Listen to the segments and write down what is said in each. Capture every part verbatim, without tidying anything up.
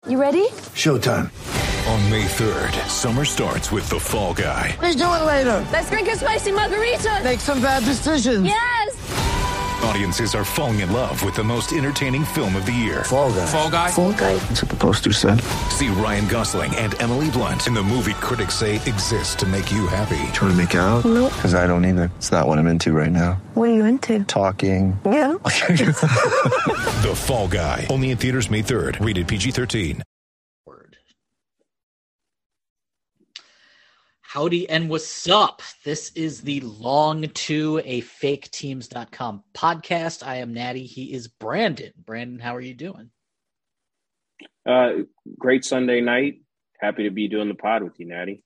You ready? Showtime. On May third, summer starts with The Fall Guy. Let's do it later. Let's drink a spicy margarita. Make some bad decisions. Yes. Audiences are falling in love with the most entertaining film of the year. Fall Guy. Fall Guy? Fall Guy. That's what the poster said. See Ryan Gosling and Emily Blunt in the movie critics say exists to make you happy. Trying to make it out? Nope. Because I don't either. It's not what I'm into right now. What are you into? Talking. Yeah. The Fall Guy. Only in theaters May third. Rated P G thirteen. Howdy and what's up? This is the Long to a Fake Teams dot com podcast. I am Natty. He is Brandon. Brandon, how are you doing? Uh, great Sunday night. Happy to be doing the pod with you, Natty.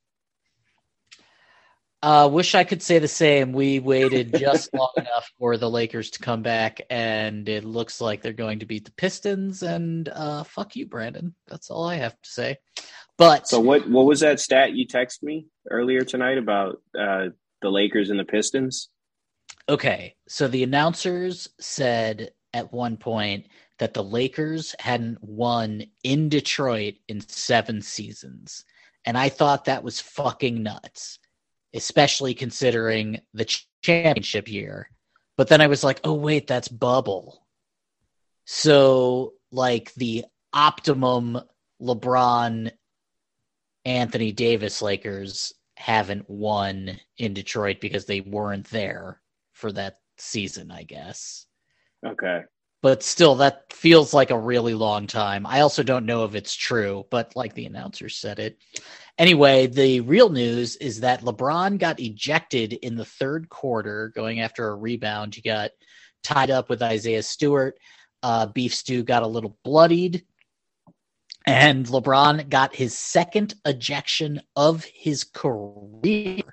Uh, wish I could say the same. We waited just long enough for the Lakers to come back, and it looks like they're going to beat the Pistons. And uh, fuck you, Brandon. That's all I have to say. But so what? What was that stat you texted me earlier tonight about uh, the Lakers and the Pistons? Okay, so the announcers said at one point that the Lakers hadn't won in Detroit in seven seasons, and I thought that was fucking nuts, especially considering the championship year. But then I was like, oh wait, that's bubble. So like the optimum LeBron Anthony Davis Lakers haven't won in Detroit because they weren't there for that season, I guess. Okay. But still, that feels like a really long time. I also don't know if it's true, but like the announcer said it. Anyway, the real news is that LeBron got ejected in the third quarter going after a rebound. He got tied up with Isaiah Stewart. Uh, Beef Stew got a little bloodied. And LeBron got his second ejection of his career.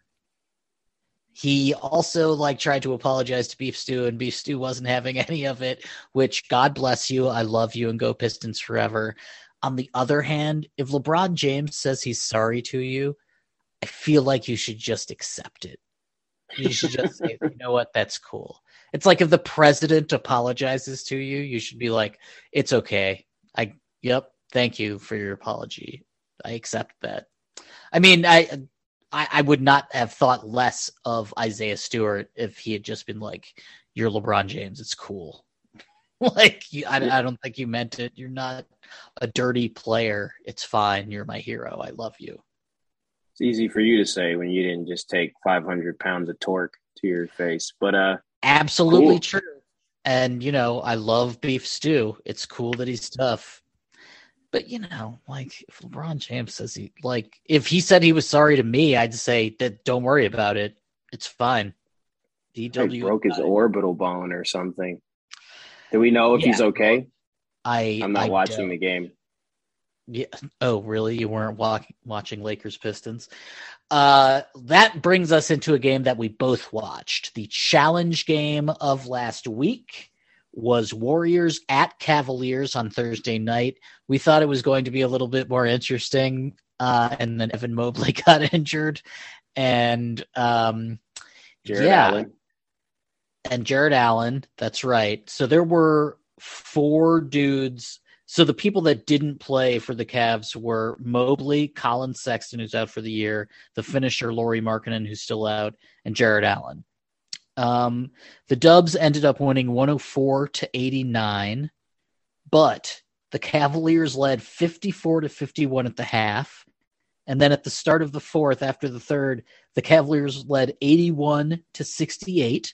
He also like tried to apologize to Beef Stew, and Beef Stew wasn't having any of it, which God bless you. I love you and go Pistons forever. On the other hand, if LeBron James says he's sorry to you, I feel like you should just accept it. You should just say, you know what, that's cool. It's like if the president apologizes to you, you should be like, it's okay. I, yep. Thank you for your apology. I accept that. I mean, I, I I would not have thought less of Isaiah Stewart if he had just been like, you're LeBron James. It's cool. like, you, I, I don't think you meant it. You're not a dirty player. It's fine. You're my hero. I love you. It's easy for you to say when you didn't just take five hundred pounds of torque to your face. But uh, absolutely cool. True. And, you know, I love Beef Stew. It's cool that he's tough. But, you know, like, if LeBron James says he, like, if he said he was sorry to me, I'd say that don't worry about it. It's fine. D W He broke his orbital bone or something. Do we know if yeah, he's okay? I, I'm not I watching don't. the game. Yeah. Oh, really? You weren't walk, watching Lakers Pistons? Uh, that brings us into a game that we both watched. The challenge game of last week was Warriors at Cavaliers on Thursday night. We thought it was going to be a little bit more interesting, uh, and then Evan Mobley got injured, and um, Jared yeah, Allen. and Jared Allen. That's right. So there were four dudes. So the people that didn't play for the Cavs were Mobley, Colin Sexton, who's out for the year, the finisher Lauri Markkanen, who's still out, and Jared Allen. Um, the Dubs ended up winning one oh four to eighty-nine, but the Cavaliers led fifty-four to fifty-one at the half. And then at the start of the fourth, after the third, the Cavaliers led eighty-one to sixty-eight.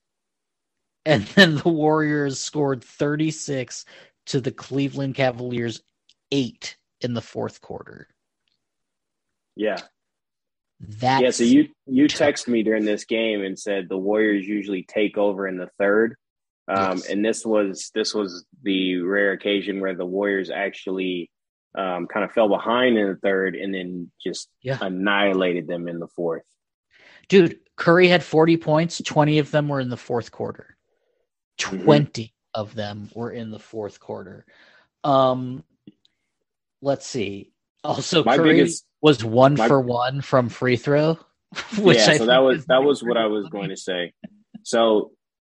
And then the Warriors scored thirty-six to the Cleveland Cavaliers eight in the fourth quarter. Yeah. That's yeah, so you you texted me during this game and said the Warriors usually take over in the third. Um, yes. And this was this was the rare occasion where the Warriors actually um, kind of fell behind in the third and then just yeah. annihilated them in the fourth. Dude, Curry had forty points. twenty of them were in the fourth quarter. twenty mm-hmm. of them were in the fourth quarter. Um, let's see. Also, my Curry biggest, was one my, for one from free throw. Which yeah, I so that was that was pretty what I was funny. going to say. So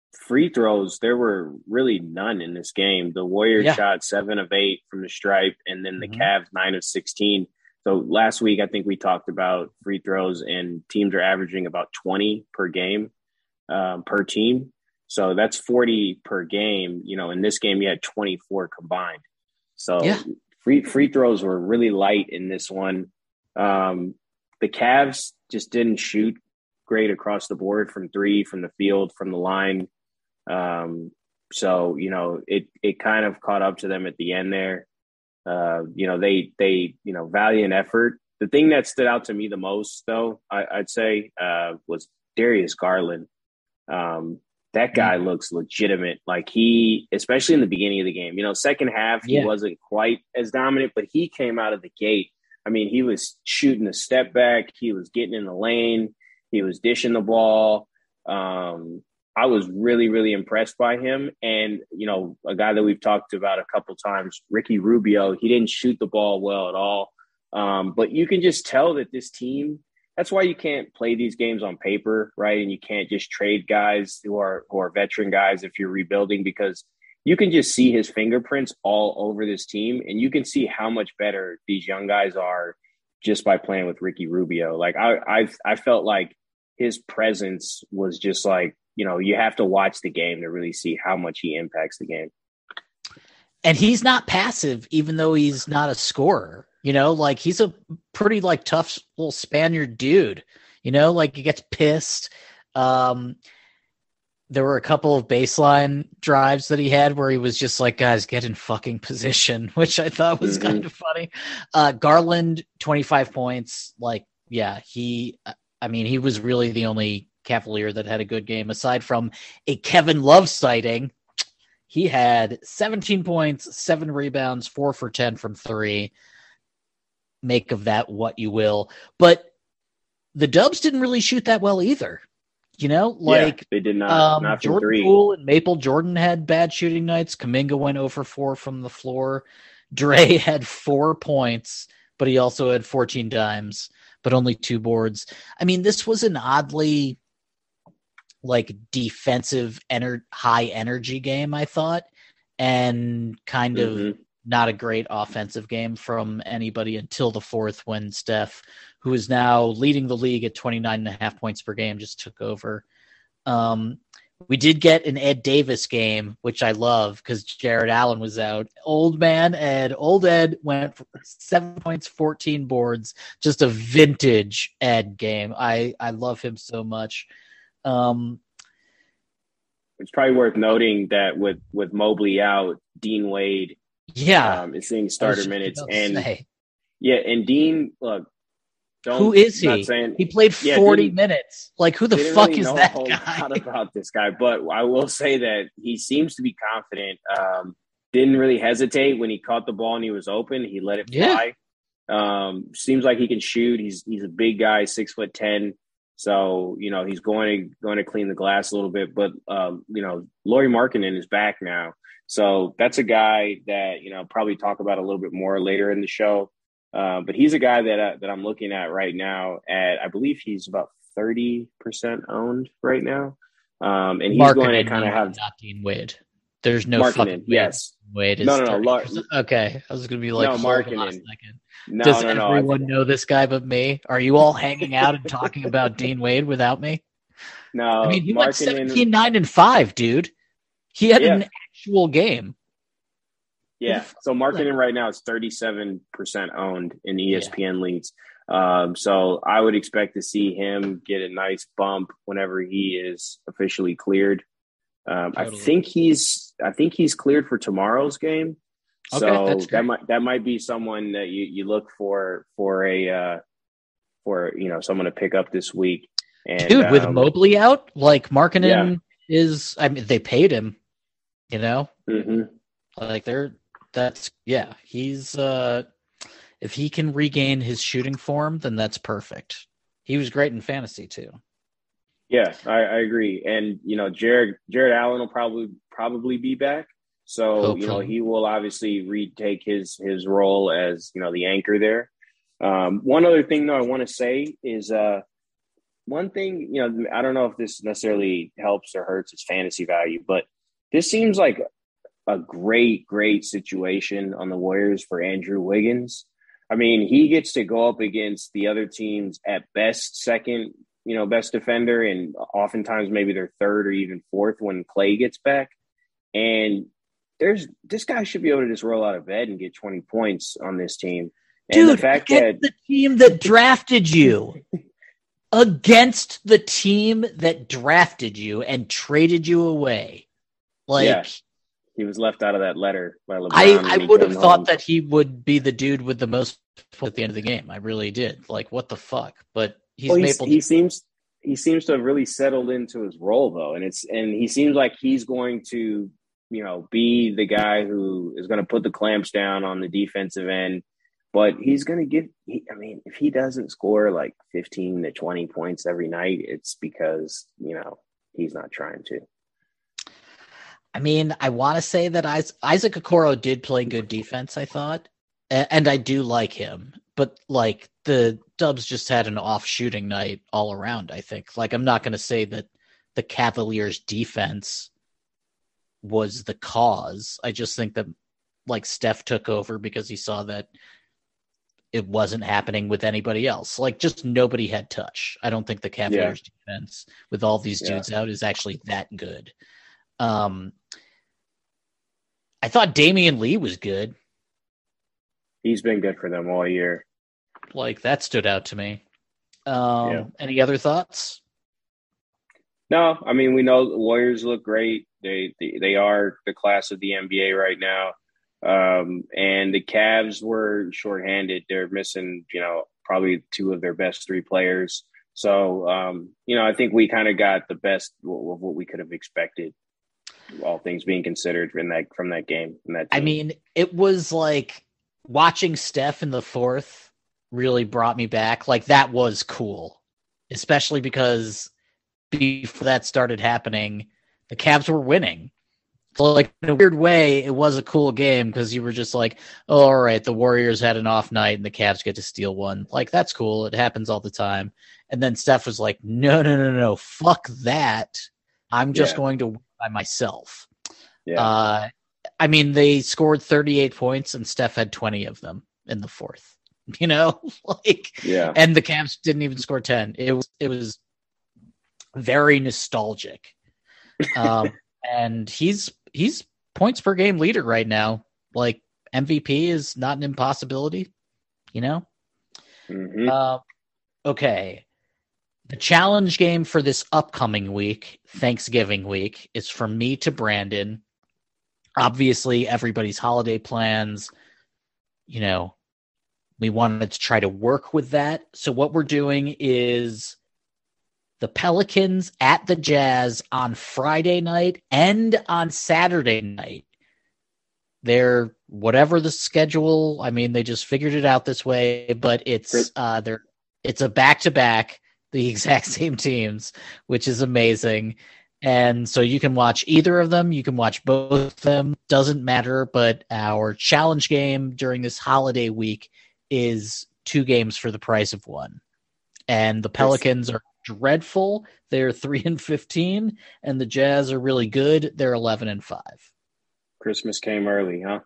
free throws, there were really none in this game. The Warriors Yeah. shot seven of eight from the stripe, and then the Mhm. Cavs nine of sixteen. So last week, I think we talked about free throws, and teams are averaging about twenty per game um, per team. So that's forty per game. You know, in this game, you had twenty-four combined. So Yeah. free free throws were really light in this one. Um, the Cavs just didn't shoot great across the board from three, from the field, from the line. Um, so, you know, it, it kind of caught up to them at the end there. Uh, you know, they, they, you know, valiant effort. The thing that stood out to me the most, though, I, I'd say, uh, was Darius Garland. Um, that guy mm-hmm. looks legitimate. Like he, especially in the beginning of the game, you know, second half, he yeah. wasn't quite as dominant, but he came out of the gate. I mean, he was shooting a step back. He was getting in the lane. He was dishing the ball. Um, I was really, really impressed by him. And, you know, a guy that we've talked about a couple times, Ricky Rubio, he didn't shoot the ball well at all. Um, but you can just tell that this team, that's why you can't play these games on paper, right? And you can't just trade guys who are who are veteran guys if you're rebuilding, because you can just see his fingerprints all over this team, and you can see how much better these young guys are just by playing with Ricky Rubio. Like I I I felt like his presence was just like, you know, you have to watch the game to really see how much he impacts the game. And he's not passive, even though he's not a scorer. You know, like he's a pretty like tough little Spaniard dude, you know, like he gets pissed. Um, there were a couple of baseline drives that he had where he was just like, guys, get in fucking position, which I thought was mm-hmm. kind of funny. Uh, Garland, twenty-five points. Like, yeah, he, I mean, he was really the only Cavalier that had a good game aside from a Kevin Love sighting. He had seventeen points, seven rebounds, four for ten from three. Make of that what you will. But the Dubs didn't really shoot that well either. You know, like yeah, they did not. Um, not Jordan three. Poole and Maple Jordan had bad shooting nights. Kuminga went zero for four from the floor. Dre had four points, but he also had fourteen dimes, but only two boards. I mean, this was an oddly like defensive, ener- high energy game, I thought, and kind mm-hmm. of not a great offensive game from anybody until the fourth, when Steph, who is now leading the league at twenty-nine and a half points per game, just took over. Um, we did get an Ed Davis game, which I love because Jared Allen was out. Old man Ed, old Ed went for seven points, fourteen boards, just a vintage Ed game. I, I love him so much. Um, it's probably worth noting that with, with Mobley out, Dean Wade Yeah, um, is seeing starter minutes, and say. yeah, and Dean, look, don't, who is he? Saying, he played yeah, forty minutes. Like, who the fuck really is know that a whole guy? lot about this guy, but I will say that he seems to be confident. Um, didn't really hesitate when he caught the ball and he was open. He let it fly. Yeah. Um, seems like he can shoot. He's he's a big guy, six foot ten. So, you know, he's going to going to clean the glass a little bit. But, um, you know, Lauri Markkanen is back now. So that's a guy that, you know, probably talk about a little bit more later in the show. Uh, but he's a guy that, uh, that I'm looking at right now at, I believe he's about thirty percent owned right now. Um, and he's Markkanen, going to kind of have. Not Dean Wade. There's no Markkanen, fucking Wade. Yes. Wade is no, no, no. Lar- okay. I was going to be like, no, Markkanen. No, Does no, no, everyone no. know this guy but me? Are you all hanging out and talking about Dean Wade without me? No, I mean, he Markkanen, went seventeen, nine, and five, dude. He had yeah. an actual game. Yeah. So Markkanen right now is thirty-seven percent owned in E S P N yeah. leagues. Um, so I would expect to see him get a nice bump whenever he is officially cleared. Um, totally. I think he's, I think he's cleared for tomorrow's game. So okay, that might that might be someone that you, you look for for a uh, for you know someone to pick up this week. And, Dude, with um, Mobley out, like Markkanen yeah. is. I mean, they paid him. You know, mm-hmm. like they're that's yeah. He's uh, if he can regain his shooting form, then that's perfect. He was great in fantasy too. Yeah, I, I agree, and you know, Jared Jared Allen will probably probably be back. So, Hopefully. you know, he will obviously retake his his role as, you know, the anchor there. Um, one other thing, though, I want to say is uh, one thing, you know, I don't know if this necessarily helps or hurts its fantasy value, but this seems like a great, great situation on the Warriors for Andrew Wiggins. I mean, he gets to go up against the other team's at best second, you know, best defender, and oftentimes maybe their third or even fourth when Clay gets back. And there's this guy should be able to just roll out of bed and get twenty points on this team. And Dude, the fact against that the team that drafted you, against the team that drafted you and traded you away, like. Yeah. He was left out of that letter by LeBron. I, I would have thought home. that he would be the dude with the most at the end of the game. I really did. Like, what the fuck? But he's, well, he's Maple. he seems he seems to have really settled into his role though, and it's and he seems like he's going to, you know, be the guy who is going to put the clamps down on the defensive end. But he's going to get. He, I mean, if he doesn't score like fifteen to twenty points every night, it's because, you know, he's not trying to. I mean, I want to say that Isaac Okoro did play good defense, I thought, and I do like him. But, like, the Dubs just had an off shooting night all around, I think. Like, I'm not going to say that the Cavaliers' defense was the cause. I just think that, like, Steph took over because he saw that it wasn't happening with anybody else. Like, just nobody had touch. I don't think the Cavaliers' yeah. defense, with all these dudes yeah. out, is actually that good. Um, I thought Damian Lee was good. He's been good for them all year. Like, that stood out to me. Um, yeah. Any other thoughts? No, I mean, we know the Warriors look great. They, they they are the class of the N B A right now. Um, and the Cavs were shorthanded. They're missing, you know, probably two of their best three players. So, um, you know, I think we kind of got the best of what we could have expected, all things being considered, in that from that game. In that I mean, it was like watching Steph in the fourth really brought me back. Like, that was cool, especially because before that started happening, the Cavs were winning. So, like, in a weird way, it was a cool game because you were just like, oh, all right, the Warriors had an off night and the Cavs get to steal one. Like, that's cool. It happens all the time. And then Steph was like, no, no, no, no, fuck that. I'm just yeah. going to win by myself. Yeah. Uh, I mean, they scored thirty-eight points and Steph had twenty of them in the fourth. You know, like, yeah. And the Cavs didn't even score ten. It was it was very nostalgic. Um, and he's he's points per game leader right now. Like, M V P is not an impossibility. You know. Mm-hmm. Uh, okay. The challenge game for this upcoming week, Thanksgiving week, is from me to Brandon. Obviously, everybody's holiday plans, you know, we wanted to try to work with that. So what we're doing is the Pelicans at the Jazz on Friday night and on Saturday night. They're whatever the schedule. I mean, they just figured it out this way, but it's uh, they're it's a back-to-back. The exact same teams, which is amazing. And so you can watch either of them. You can watch both of them. Doesn't matter. But our challenge game during this holiday week is two games for the price of one. And the Pelicans are dreadful. They're three and fifteen. And the Jazz are really good. They're eleven and five. Christmas came early, huh?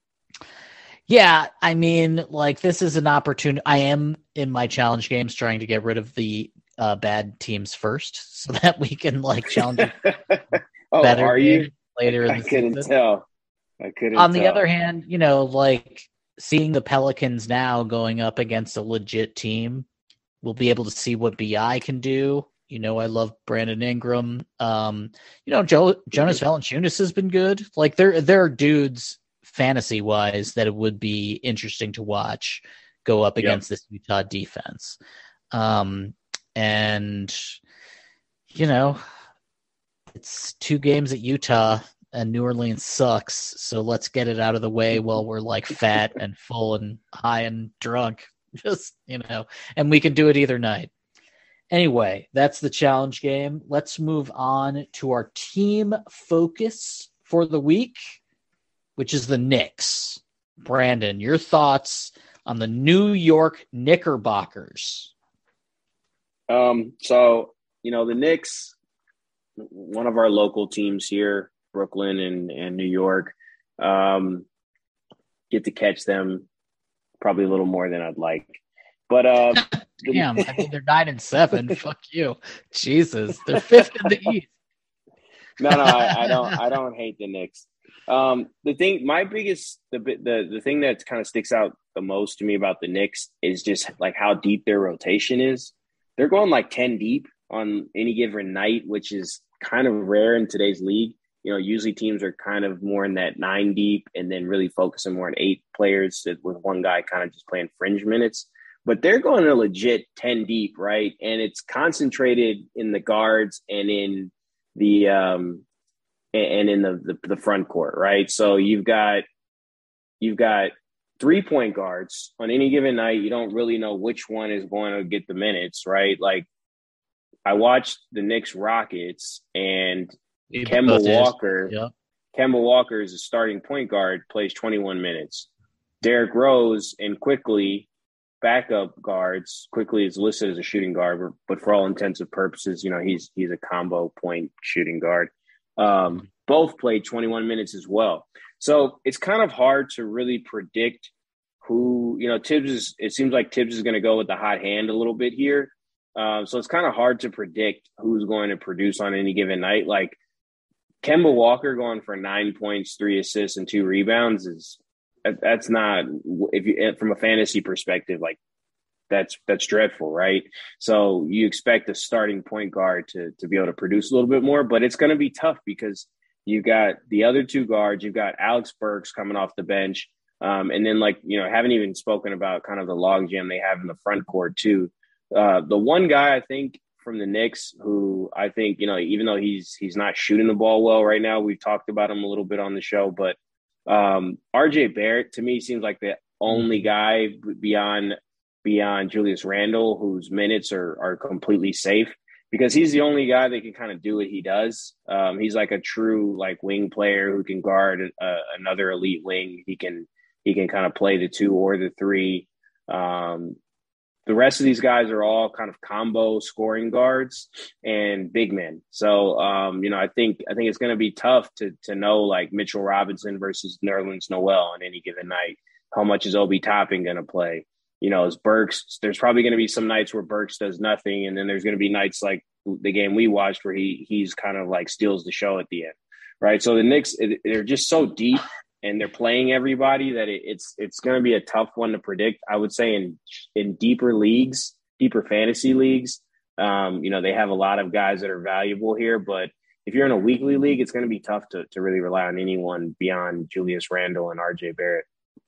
Yeah, I mean, like, this is an opportunity. I am in my challenge games trying to get rid of the uh, bad teams first, so that we can, like, challenge oh, better are you later. In I the couldn't season. tell. I couldn't. On tell. the other hand, you know, like, seeing the Pelicans now going up against a legit team, we'll be able to see what B I can do. You know, I love Brandon Ingram. Um, you know, Joe, Jonas Valanciunas has been good. Like, there, there are dudes fantasy wise that it would be interesting to watch go up against yep. this Utah defense. Um, and, you know, it's two games at Utah and New Orleans sucks. So let's get it out of the way while we're like fat and full and high and drunk. Just, you know, and we can do it either night. Anyway, that's the challenge game. Let's move on to our team focus for the week, which is the Knicks. Brandon, your thoughts on the New York Knickerbockers? Um, so, you know, the Knicks, one of our local teams here, Brooklyn and, and New York, um, get to catch them probably a little more than I'd like. But uh, damn, I mean they're nine and seven. Fuck you, Jesus. They're fifth in the East. no, no, I, I don't. I don't hate the Knicks. Um, the thing, my biggest, the the the thing that kind of sticks out the most to me about the Knicks is just like how deep their rotation is. They're going like ten deep on any given night, which is kind of rare in today's league. You know, usually teams are kind of more in that nine deep and then really focusing more on eight players with one guy kind of just playing fringe minutes. But they're going a legit ten deep, right? And it's concentrated in the guards and in the um, and in the, the the front court, right? So you've got you've got three point guards on any given night. You don't really know which one is going to get the minutes, right? Like I watched the Knicks Rockets and Kemba Walker. Yeah. Kemba Walker is a starting point guard, plays twenty-one minutes. Derrick Rose and Quickly, backup guards. Quickly is listed as a shooting guard, but, but for all intents and purposes, you know, he's he's a combo point shooting guard. Um, both played twenty-one minutes as well. So it's kind of hard to really predict who, you know, Tibbs is, it seems like Tibbs is going to go with the hot hand a little bit here. Um, so it's kind of hard to predict who's going to produce on any given night. Like Kemba Walker going for nine points, three assists, and two rebounds is that's not, if you from a fantasy perspective, like that's that's dreadful, right? So you expect a starting point guard to to be able to produce a little bit more, but it's going to be tough because you got the other two guards, you've got Alex Burks coming off the bench, um, and then like you know haven't even spoken about kind of the logjam they have in the front court too. Uh, the one guy I think from the Knicks who I think, you know, even though he's he's not shooting the ball well right now, we've talked about him a little bit on the show, but um, R J Barrett to me seems like the only guy beyond beyond Julius Randle whose minutes are are completely safe because he's the only guy that can kind of do what he does. Um, he's like a true like wing player who can guard a, another elite wing. He can he can kind of play the two or the three. Um, The rest of these guys are all kind of combo scoring guards and big men. So, um, you know, I think I think it's going to be tough to to know like Mitchell Robinson versus Nerlens Noel on any given night. How much is Obi Toppin going to play? You know, is Burks? There's probably going to be some nights where Burks does nothing, and then there's going to be nights like the game we watched where he he's kind of like steals the show at the end, right? So the Knicks, it, they're just so deep. And they're playing everybody that it, it's it's going to be a tough one to predict. I would say in in deeper leagues, deeper fantasy leagues, um, you know, they have a lot of guys that are valuable here. But if you're in a weekly league, it's going to be tough to to really rely on anyone beyond Julius Randle and R J Barrett.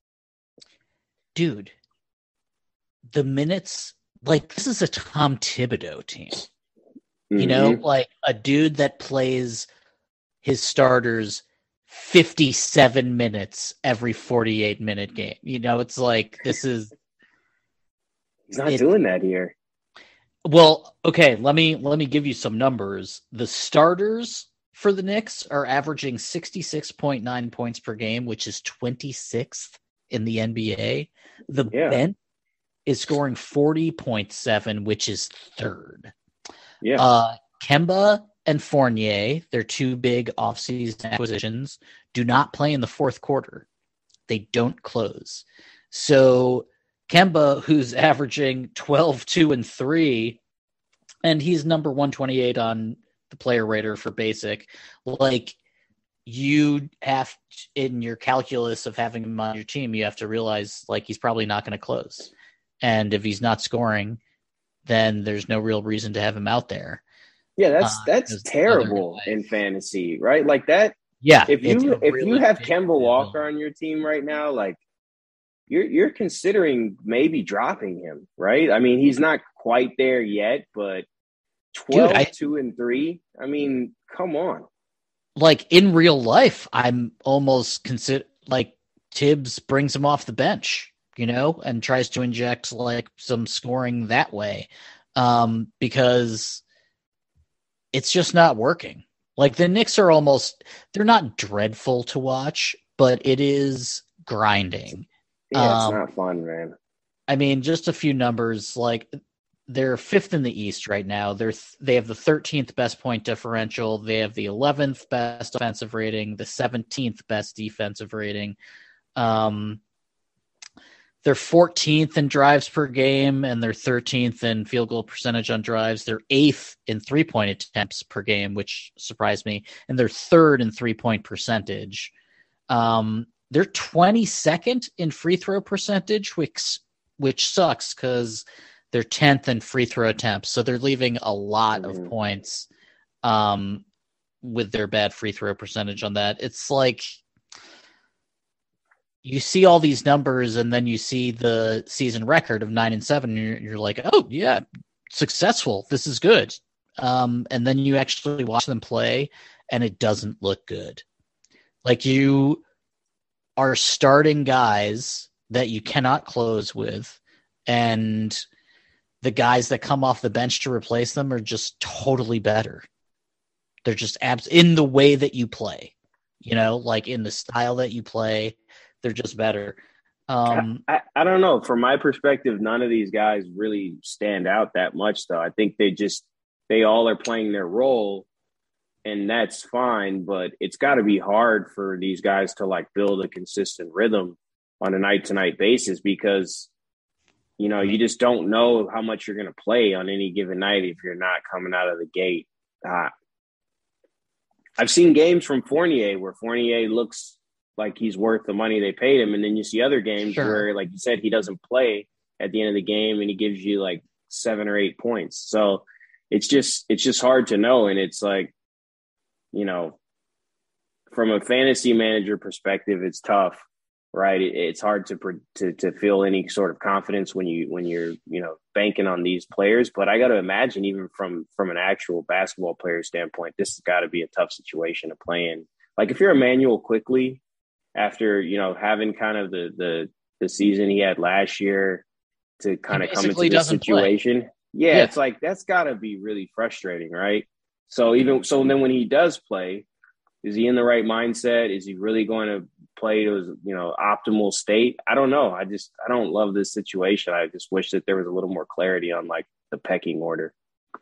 Dude, the minutes, like this is a Tom Thibodeau team. Mm-hmm. You know, like a dude that plays his starters fifty-seven minutes every forty-eight minute game. You know, it's like this is he's not it, doing that here. Well, okay, let me let me give you some numbers. The starters for the Knicks are averaging sixty-six point nine points per game, which is twenty-sixth in the N B A. The yeah. bench is scoring forty point seven, which is third. Yeah. Uh Kemba and Fournier, their two big offseason acquisitions, do not play in the fourth quarter. They don't close. So Kemba, who's averaging twelve, two, and three, and he's number one twenty-eight on the player rater for basic, like you have in your calculus of having him on your team, you have to realize like he's probably not going to close. And if he's not scoring, then there's no real reason to have him out there. Yeah, that's uh, that's terrible in fantasy, right? Like that. Yeah, if you if really you have Kemba Walker on your team right now, like you're you're considering maybe dropping him, right? I mean, he's not quite there yet, but twelve, Dude, I, two, and three. I mean, come on. Like in real life, I'm almost consider like Tibbs brings him off the bench, you know, and tries to inject like some scoring that way, um, because it's just not working. Like the Knicks are almost, they're not dreadful to watch, but it is grinding. Yeah, it's um, not fun, man. I mean, just a few numbers, like they're fifth in the East right now. They're th- they have the thirteenth best point differential. They have the eleventh best offensive rating, the seventeenth best defensive rating. Um, they're fourteenth in drives per game, and they're thirteenth in field goal percentage on drives. They're eighth in three-point attempts per game, which surprised me, and they're third in three-point percentage. Um, they're twenty-second in free throw percentage, which which sucks because they're tenth in free throw attempts. So they're leaving a lot mm-hmm. of points um, with their bad free throw percentage on that. It's like you see all these numbers and then you see the season record of nine and seven. And you're, you're like, oh yeah, successful. This is good. Um, and then you actually watch them play and it doesn't look good. Like you are starting guys that you cannot close with, and the guys that come off the bench to replace them are just totally better. They're just abs in the way that you play, you know, like in the style that you play, they're just better. Um, I, I, I don't know. From my perspective, none of these guys really stand out that much, though. I think they just, they all are playing their role, and that's fine, but it's got to be hard for these guys to like build a consistent rhythm on a night to night basis, because you know, you just don't know how much you're going to play on any given night if you're not coming out of the gate hot. I've seen games from Fournier where Fournier looks like he's worth the money they paid him, and then you see other games sure. where, like you said, he doesn't play at the end of the game and he gives you like seven or eight points. So it's just it's just hard to know, and it's like, you know, from a fantasy manager perspective, it's tough. Right, it, it's hard to, to to feel any sort of confidence when you when you're you know banking on these players. But I got to imagine, even from from an actual basketball player standpoint, this has got to be a tough situation to play in. Like if you're Emmanuel Quickley, after you know having kind of the the the season he had last year to kind of come into this situation, yeah, yeah, it's like that's got to be really frustrating, right? So even so, then when he does play, is he in the right mindset? Is he really going to play to his, you know, optimal state? I don't know. I just, I don't love this situation. I just wish that there was a little more clarity on like the pecking order.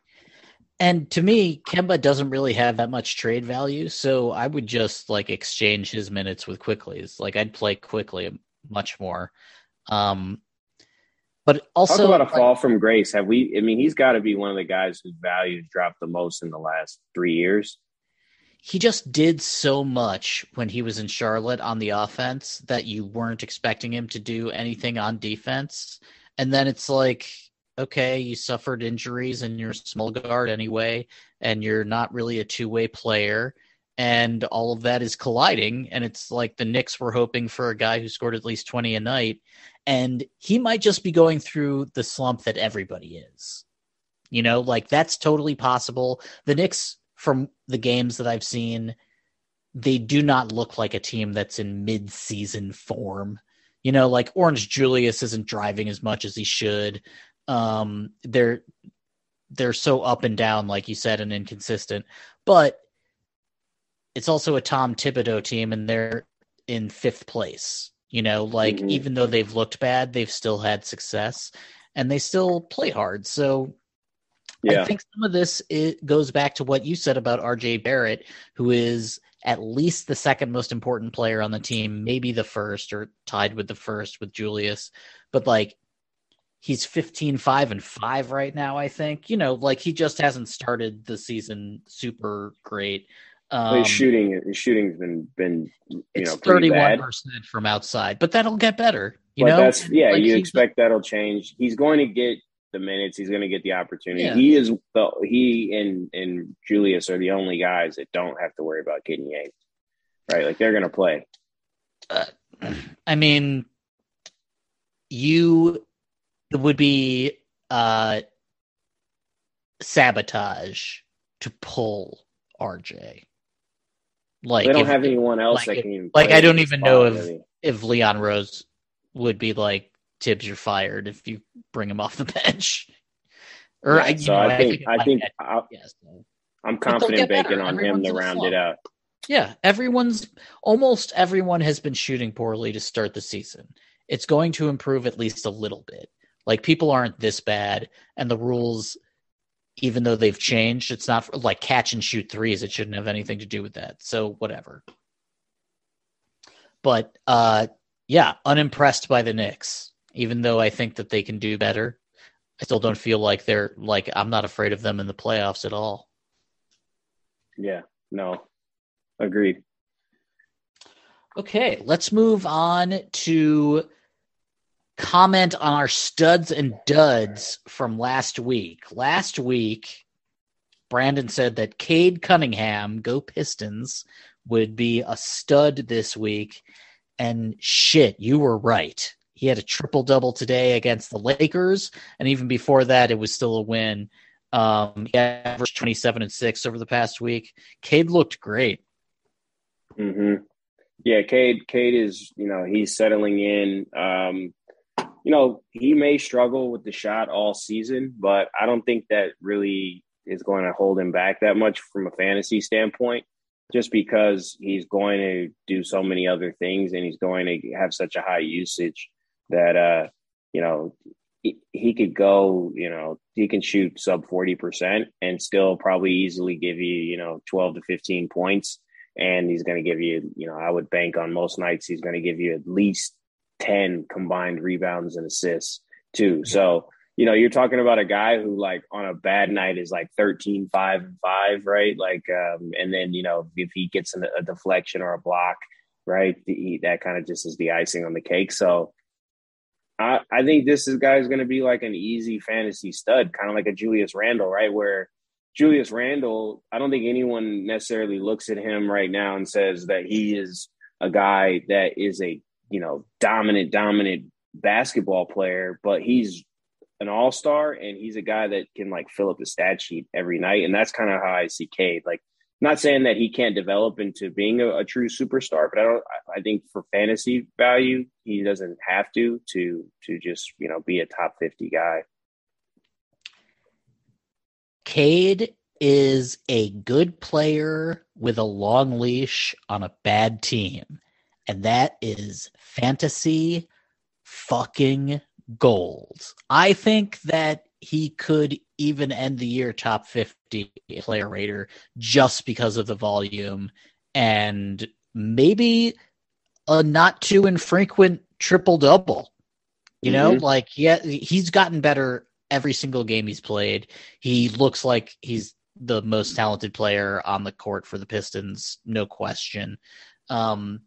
And to me, Kemba doesn't really have that much trade value. So I would just like exchange his minutes with Quickley's. Like I'd play Quickley much more. Um, but also talk about a fall like, from grace. Have we, I mean, he's got to be one of the guys whose value dropped the most in the last three years. He just did so much when he was in Charlotte on the offense that you weren't expecting him to do anything on defense. And then it's like, okay, you suffered injuries and you're a small guard anyway, and you're not really a two-way player. And all of that is colliding. And it's like the Knicks were hoping for a guy who scored at least twenty a night. And he might just be going through the slump that everybody is. You know, like that's totally possible. The Knicks, from the games that I've seen, they do not look like a team that's in mid-season form. You know, like Orange Julius isn't driving as much as he should. Um, they're they're so up and down, like you said, and inconsistent. But it's also a Tom Thibodeau team, and they're in fifth place. You know, like mm-hmm. even though they've looked bad, they've still had success, and they still play hard. So yeah. I think some of this it goes back to what you said about R J Barrett, who is at least the second most important player on the team, maybe the first or tied with the first with Julius. But like he's fifteen, five and five right now, I think. You know, like he just hasn't started the season super great. Um, his shooting, his shooting's been been you it's know pretty thirty-one percent from outside, but that'll get better. You but know, that's yeah, like you expect that'll change. He's going to get the minutes. He's going to get the opportunity. Yeah. He is the he and and Julius are the only guys that don't have to worry about getting yanked, right? Like they're going to play. Uh, I mean, you would be uh, sabotage to pull R J. Like they don't if, have anyone else like that if, can even like play I don't even know if really. if Leon Rose would be like, Tibbs, you're fired if you bring him off the bench. Or yeah, I, so know, I think I think I, yes, I'm confident banking on him to round it out. Yeah, everyone's almost everyone has been shooting poorly to start the season. It's going to improve at least a little bit. Like, people aren't this bad, and the rules, even though they've changed, it's not like catch and shoot threes. It shouldn't have anything to do with that. So whatever. But uh, yeah, unimpressed by the Knicks, even though I think that they can do better. I still don't feel like they're like, I'm not afraid of them in the playoffs at all. Yeah, no, agreed. Okay, let's move on to comment on our studs and duds from last week. Last week, Brandon said that Cade Cunningham, go Pistons, would be a stud this week. And shit, you were right. He had a triple-double today against the Lakers, and even before that, it was still a win. Um, he averaged twenty-seven and six over the past week. Cade looked great. Mm-hmm. Yeah, Cade, Cade is, you know, he's settling in. Um, you know, he may struggle with the shot all season, but I don't think that really is going to hold him back that much from a fantasy standpoint, just because he's going to do so many other things and he's going to have such a high usage that, uh, you know, he, he could go, you know, he can shoot sub forty percent and still probably easily give you, you know, twelve to fifteen points. And he's going to give you, you know, I would bank on most nights, he's going to give you at least ten combined rebounds and assists too. So, you know, you're talking about a guy who, like, on a bad night is like thirteen, five, and five, right? Like, um, and then, you know, if he gets a, a deflection or a block, right, he, that kind of just is the icing on the cake. So I, I think this is guy is going to be like an easy fantasy stud, kind of like a Julius Randle, right? Where Julius Randle, I don't think anyone necessarily looks at him right now and says that he is a guy that is a, you know, dominant, dominant basketball player, but he's an all-star and he's a guy that can, like, fill up the stat sheet every night. And that's kind of how I see Cade. Like, not saying that he can't develop into being a, a true superstar, but I don't, I think for fantasy value, he doesn't have to, to, to just, you know, be a top fifty guy. Cade is a good player with a long leash on a bad team. And that is fantasy fucking gold. I think that he could even end the year top fifty player rater just because of the volume and maybe a not too infrequent triple double. You know, mm-hmm. like, yeah, he's gotten better every single game he's played. He looks like he's the most talented player on the court for the Pistons, no question. Um,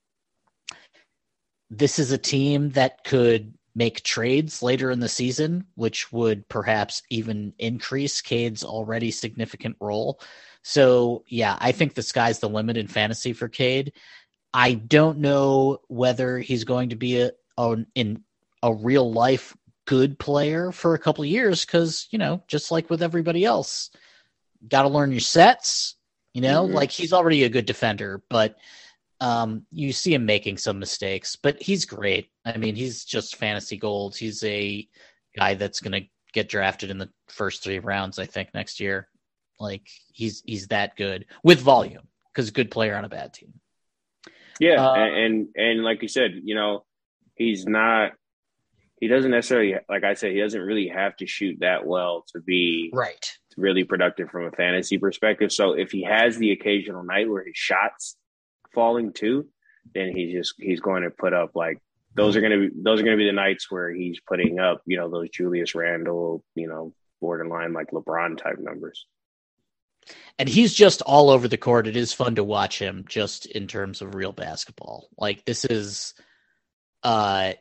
this is a team that could make trades later in the season, which would perhaps even increase Cade's already significant role. So, yeah, I think the sky's the limit in fantasy for Cade. I don't know whether he's going to be a, a in a real life good player for a couple of years because, you know, just like with everybody else, got to learn your sets, you know, mm-hmm. like he's already a good defender, but um, you see him making some mistakes, but he's great. I mean, he's just fantasy gold. He's a guy that's going to get drafted in the first three rounds, I think, next year. Like, he's he's that good with volume because good player on a bad team. Yeah, uh, and, and and like you said, you know, he's not. He doesn't necessarily, like I said, he doesn't really have to shoot that well to be right. really productive from a fantasy perspective. So if he has the occasional night where his shots falling too, then he's just he's going to put up like those are going to be those are going to be the nights where he's putting up, you know, those Julius Randle, you know, borderline like LeBron type numbers. And he's just all over the court. It is fun to watch him just in terms of real basketball. Like, this is uh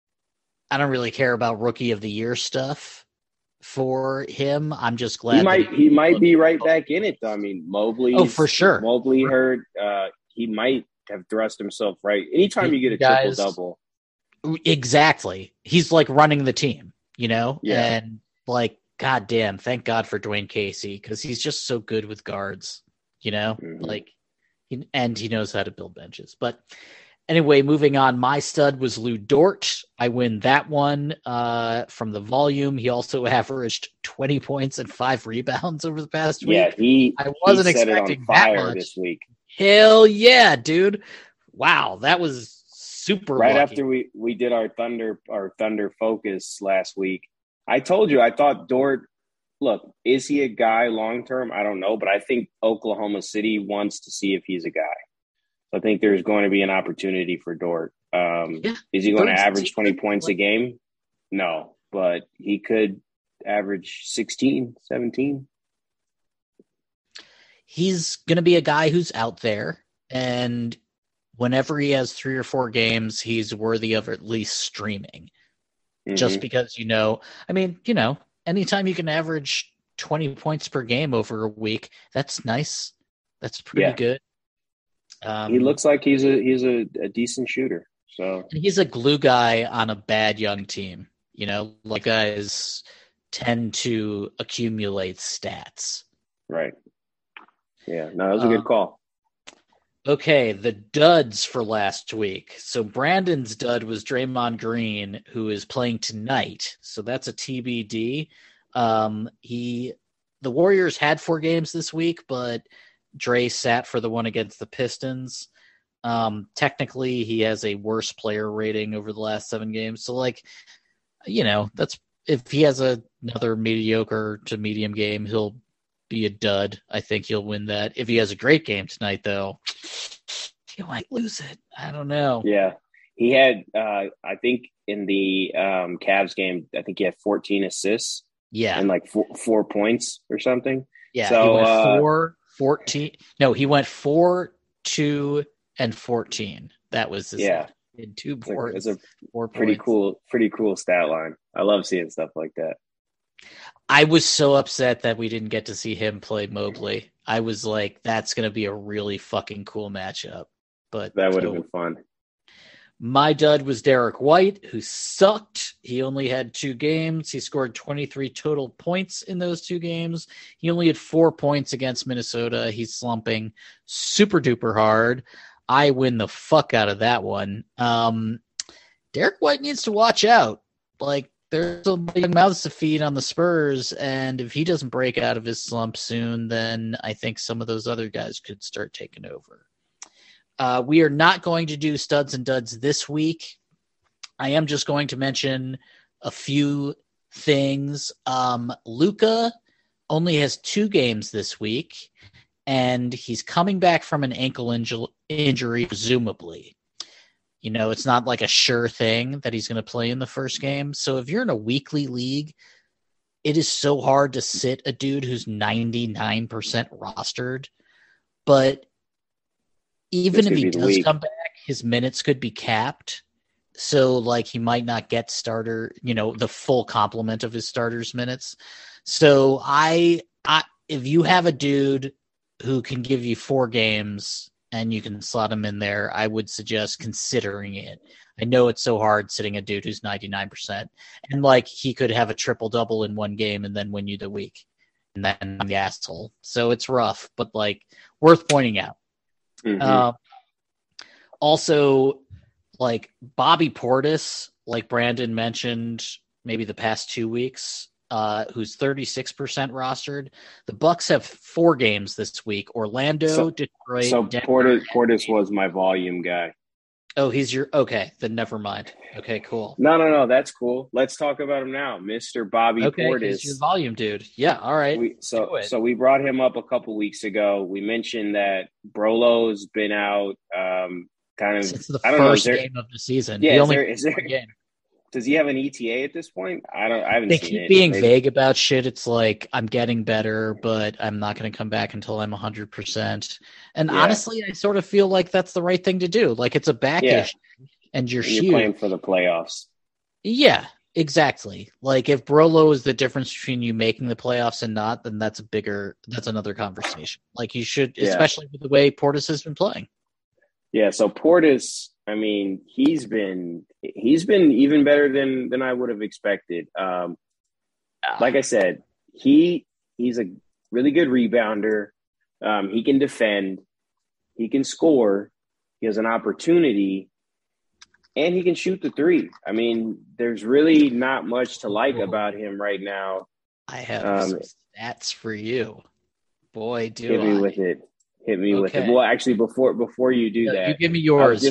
I don't really care about rookie of the year stuff for him. I'm just glad he might he, he might be right back in it though. I mean, Mobley. Oh, for sure. Mobley heard uh, he might have thrust himself right. Anytime you get a Guys, triple double, exactly. He's like running the team, you know. Yeah. And like, God damn, thank God for Dwayne Casey because he's just so good with guards, you know. Mm-hmm. Like, he, and he knows how to build benches, but. Anyway, moving on, my stud was Lou Dort. I win that one uh, from the volume. He also averaged twenty points and five rebounds over the past week. Yeah, he. I wasn't he set expecting it on fire that much this week. Hell yeah, dude! Wow, that was super right lucky. after we, we did our Thunder our Thunder focus last week. I told you I thought Dort. Look, is he a guy long term? I don't know, but I think Oklahoma City wants to see if he's a guy. I think there's going to be an opportunity for Dort. Um, Yeah, is he going to Dort's average deep. twenty points a game? No, but he could average sixteen, seventeen. He's going to be a guy who's out there, and whenever he has three or four games, he's worthy of at least streaming. Mm-hmm. Just because, you know, I mean, you know, anytime you can average twenty points per game over a week, that's nice. That's pretty Yeah. good. Um, He looks like he's a he's a, a decent shooter. So and he's a glue guy on a bad young team. You know, like guys tend to accumulate stats. right. Yeah, no, that was a Um, good call. Okay, the duds for last week. So Brandon's dud was Draymond Green, who is playing tonight. So that's a T B D. Um, he, the Warriors had four games this week, but Dre sat for the one against the Pistons. Um, technically, he has a worse player rating over the last seven games. So, like, you know, that's if he has a, another mediocre to medium game, he'll be a dud. I think he'll win that. If he has a great game tonight, though, he might lose it. I don't know. Yeah, he had. Uh, I think in the um, Cavs game, I think he had fourteen assists Yeah. and like four, four points or something. Yeah. So, he went uh, four, fourteen. No, he went four, two, and fourteen. That was his Yeah. in two It's, like, boards. it's a four pretty points. cool, pretty cool stat line. I love seeing stuff like that. I was so upset that we didn't get to see him play Mobley. I was like, that's going to be a really fucking cool matchup. But That would have so- been fun. My dud was Derek White, who sucked. He only had two games. He scored twenty-three total points in those two games. He only had four points against Minnesota. He's slumping super duper hard. I win the fuck out of that one. Um, Derek White needs to watch out. Like, there's a young mouths to feed on the Spurs, and if he doesn't break out of his slump soon, then I think some of those other guys could start taking over. Uh, we are not going to do studs and duds this week. I am just going to mention a few things. Um, Luka only has two games this week, and he's coming back from an ankle inju- injury, presumably. You know, it's not like a sure thing that he's going to play in the first game. So if you're in a weekly league, it is so hard to sit a dude who's ninety-nine percent rostered. But even This if could he be the does week. come back, his minutes could be capped. So, like, he might not get starter, you know, the full complement of his starters' minutes. So, I, I, if you have a dude who can give you four games and you can slot him in there, I would suggest considering it. I know it's so hard sitting a dude who's ninety-nine percent. And, like, he could have a triple-double in one game and then win you the week. And then I'm the asshole. So, it's rough, but, like, worth pointing out. Mhm. Um, also, like Bobby Portis, like Brandon mentioned, maybe the past two weeks, uh, who's thirty-six percent rostered. The Bucks have four games this week: Orlando, So- Detroit. so Denver, Portis, and Portis Phoenix. was my volume guy. Oh, he's your okay. Then never mind. Okay, cool. No, no, no. That's cool. Let's talk about him now, Mister Bobby Okay, Portis. he's your volume dude. Yeah, all right. We, Do so, it. so we brought him up a couple weeks ago. We mentioned that Brolo's been out, um, kind of. Since the I don't know. Is first there, game of the season, Yeah, he is only there- is played there- one game. does he have an E T A at this point? I don't. I haven't They seen keep it. being Maybe- vague about shit. It's like, I'm getting better, but I'm not going to come back until I'm one hundred percent. And Yeah. honestly, I sort of feel like that's the right thing to do. Like, it's a back Yeah. issue, and you're, and You're shooting. playing for the playoffs. Yeah, exactly. Like, if Brolo is the difference between you making the playoffs and not, then that's a bigger, that's another conversation. Like, you should, Yeah. especially with the way Portis has been playing. Yeah. So Portis, I mean, he's been he's been even better than than I would have expected. Um, like I said, he he's a really good rebounder. Um, he can defend. He can score. He has an opportunity, and he can shoot the three. I mean, there's really not much to like Cool. about him right now. I have Um, some stats for you. Boy, do Hit me I. with it. Hit me with it. Okay. Well, actually, before before you do No, that, you give me I was yours just- first,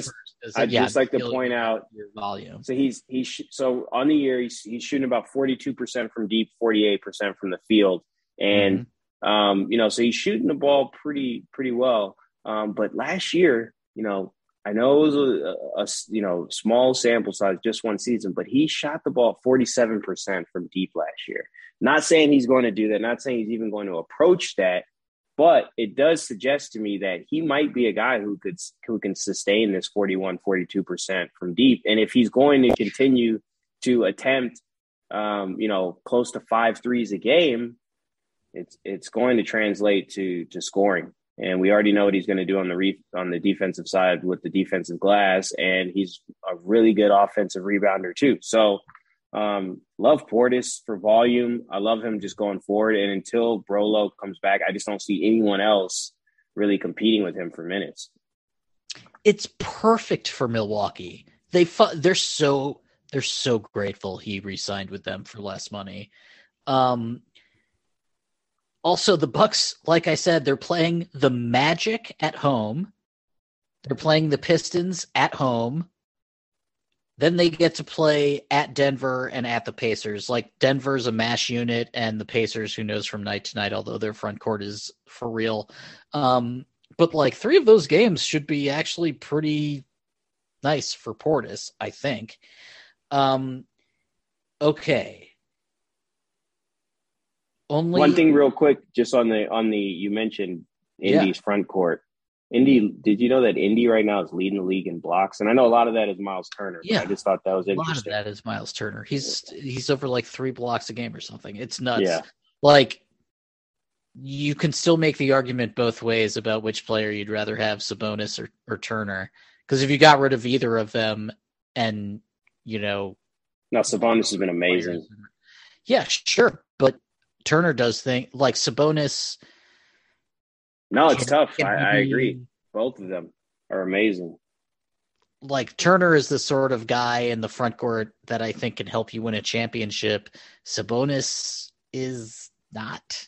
I'd yeah, just like to feel point your- out. your volume. So he's he's sh- so on the year he's he's shooting about forty-two percent from deep, forty-eight percent from the field, and um, you know, so he's shooting the ball pretty pretty well. Um, but last year, you know, I know it was a, a, a you know small sample size, just one season, but he shot the ball forty-seven percent from deep last year. Not saying he's going to do that. Not saying he's even going to approach that. But it does suggest to me that he might be a guy who could who can sustain this forty-one, forty-two percent from deep. And if he's going to continue to attempt, um, you know, close to five threes a game, it's it's going to translate to to scoring. And we already know what he's going to do on the re- on the defensive side with the defensive glass. And he's a really good offensive rebounder too. So Um, love Portis for volume. I love him just going forward. And until Brolo comes back, I just don't see anyone else really competing with him for minutes. It's perfect for Milwaukee. They fu- they're so they're so grateful he re-signed with them for less money. Um, also, the Bucks, like I said, they're playing the Magic at home. They're playing the Pistons at home. Then they get to play at Denver and at the Pacers. Like, Denver's a mash unit, and the Pacers, who knows from night to night, although their front court is for real. Um, but, like, three of those games should be actually pretty nice for Portis, I think. Um, okay. Only One thing real quick, just on the, on the you mentioned Indy's yeah. front court. Indy, did you know that Indy right now is leading the league in blocks? And I know a lot of that is Miles Turner. Yeah, I just thought that was interesting. A lot of that is Miles Turner. He's he's over like three blocks a game or something. It's nuts. Yeah. Like, you can still make the argument both ways about which player you'd rather have, Sabonis or, or Turner. Because if you got rid of either of them and, you know... No, Sabonis has been amazing. Yeah, sure. But Turner does things like Sabonis... No, it's can, tough. Can I, I agree. Both of them are amazing. Like, Turner is the sort of guy in the front court that I think can help you win a championship. Sabonis is not.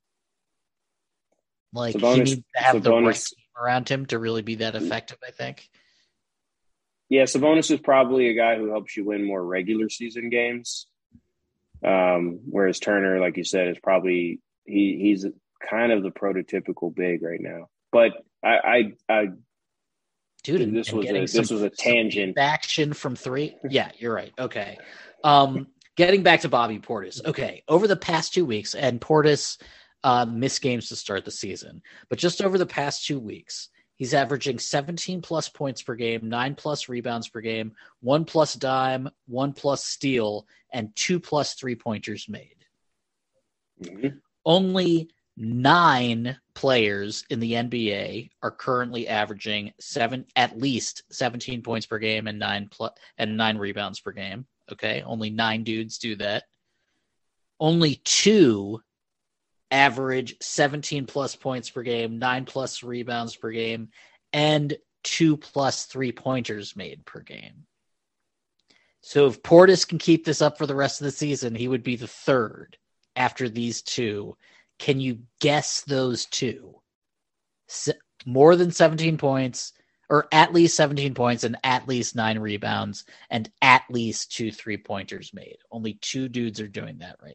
Like, Sabonis, he needs to have Sabonis, the right team around him to really be that effective, I think. Yeah, Sabonis is probably a guy who helps you win more regular season games. Um, whereas Turner, like you said, is probably he he's kind of the prototypical big right now. But I, I, I dude, this was a some, this was a tangent action from three. Yeah, you're right. Okay, um, getting back to Bobby Portis. Okay, over the past two weeks, and Portis uh, missed games to start the season, but just over the past two weeks, he's averaging seventeen plus points per game, nine plus rebounds per game, one plus dime, one plus steal, and two plus three pointers made. Mm-hmm. Only nine players in the N B A are currently averaging seven, at least seventeen points per game and nine plus and nine rebounds per game. Okay, only nine dudes do that. Only two average seventeen plus points per game, nine plus rebounds per game, and two plus three pointers made per game. So if Portis can keep this up for the rest of the season, he would be the third after these two. Can you guess those two? Se- more than seventeen points, or at least seventeen points and at least nine rebounds and at least two three-pointers made. Only two dudes are doing that right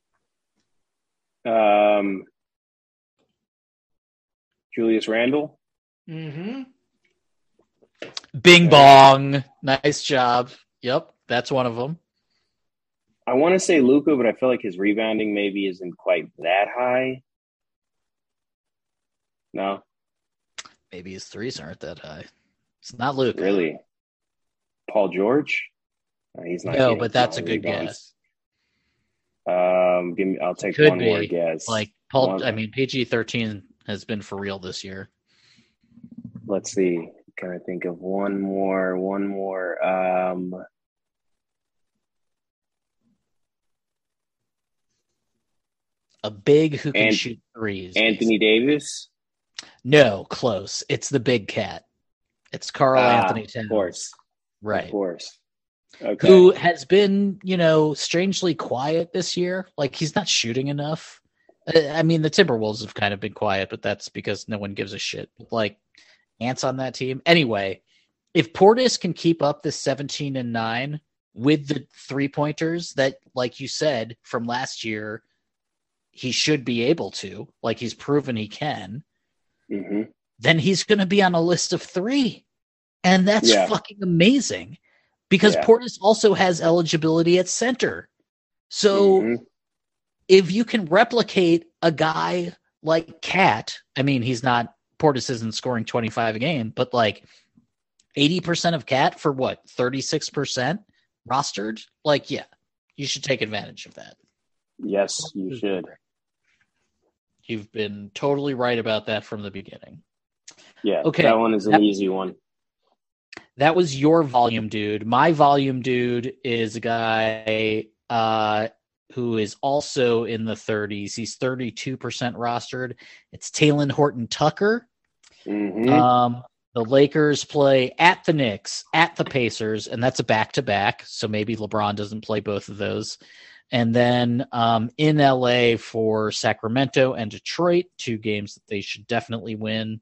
now. Um, Julius Randle? Mm-hmm. Bing bong. Nice job. Yep, that's one of them. I want to say Luka, but I feel like his rebounding maybe isn't quite that high. No? Maybe his threes aren't that high. It's not Luka. Really? Paul George? No, he's not. No, but that's a good rebounds. guess. Um, give me. I'll take Could one be. more guess. Like Paul. One, I mean, P G thirteen has been for real this year. Let's see. Can I think of one more? One more. Um, A big who can Ant- shoot threes. Anthony Davis? No, close. It's the big cat. It's Karl ah, Anthony Towns. Of course. Right. Of course. Okay. Who has been, you know, strangely quiet this year. Like, he's not shooting enough. I mean, the Timberwolves have kind of been quiet, but that's because no one gives a shit. Like, Ant's on that team. Anyway, if Portis can keep up this seventeen and nine with the three pointers that, like you said, from last year, he should be able to, like he's proven he can, mm-hmm. then he's going to be on a list of three. And that's yeah. fucking amazing because yeah. Portis also has eligibility at center. So mm-hmm. if you can replicate a guy like Cat, I mean, he's not, Portis isn't scoring twenty-five a game, but like eighty percent of Cat for what, thirty-six percent rostered? Like, yeah, you should take advantage of that. Yes, you should. You've been totally right about that from the beginning. Yeah, okay. That one is an that, easy one. That was your volume dude. My volume dude is a guy uh, who is also in the thirties. He's thirty-two percent rostered. It's Talen Horton-Tucker. Mm-hmm. Um, the Lakers play at the Knicks, at the Pacers, and that's a back-to-back, so maybe LeBron doesn't play both of those. And then um, in L A for Sacramento and Detroit, two games that they should definitely win.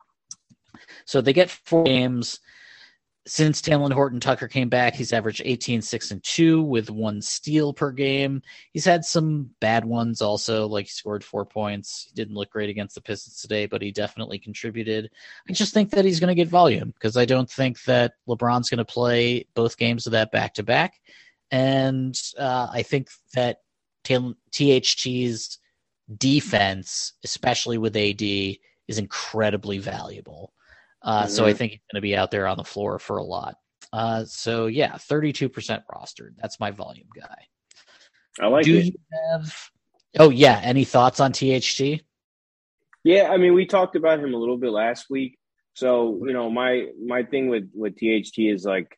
So they get four games. Since Talen Horton-Tucker came back, he's averaged eighteen, six, and two with one steal per game. He's had some bad ones also, like he scored four points. He didn't look great against the Pistons today, but he definitely contributed. I just think that he's going to get volume because I don't think that LeBron's going to play both games of that back-to-back. And uh, I think that T H T's defense, especially with A D, is incredibly valuable. Uh, mm-hmm. So I think he's going to be out there on the floor for a lot. Uh, so, yeah, thirty-two percent rostered. That's my volume guy. I like Do it. you have – oh, yeah, any thoughts on T H T? Yeah, I mean, we talked about him a little bit last week. So, you know, my my thing with, with T H T is like,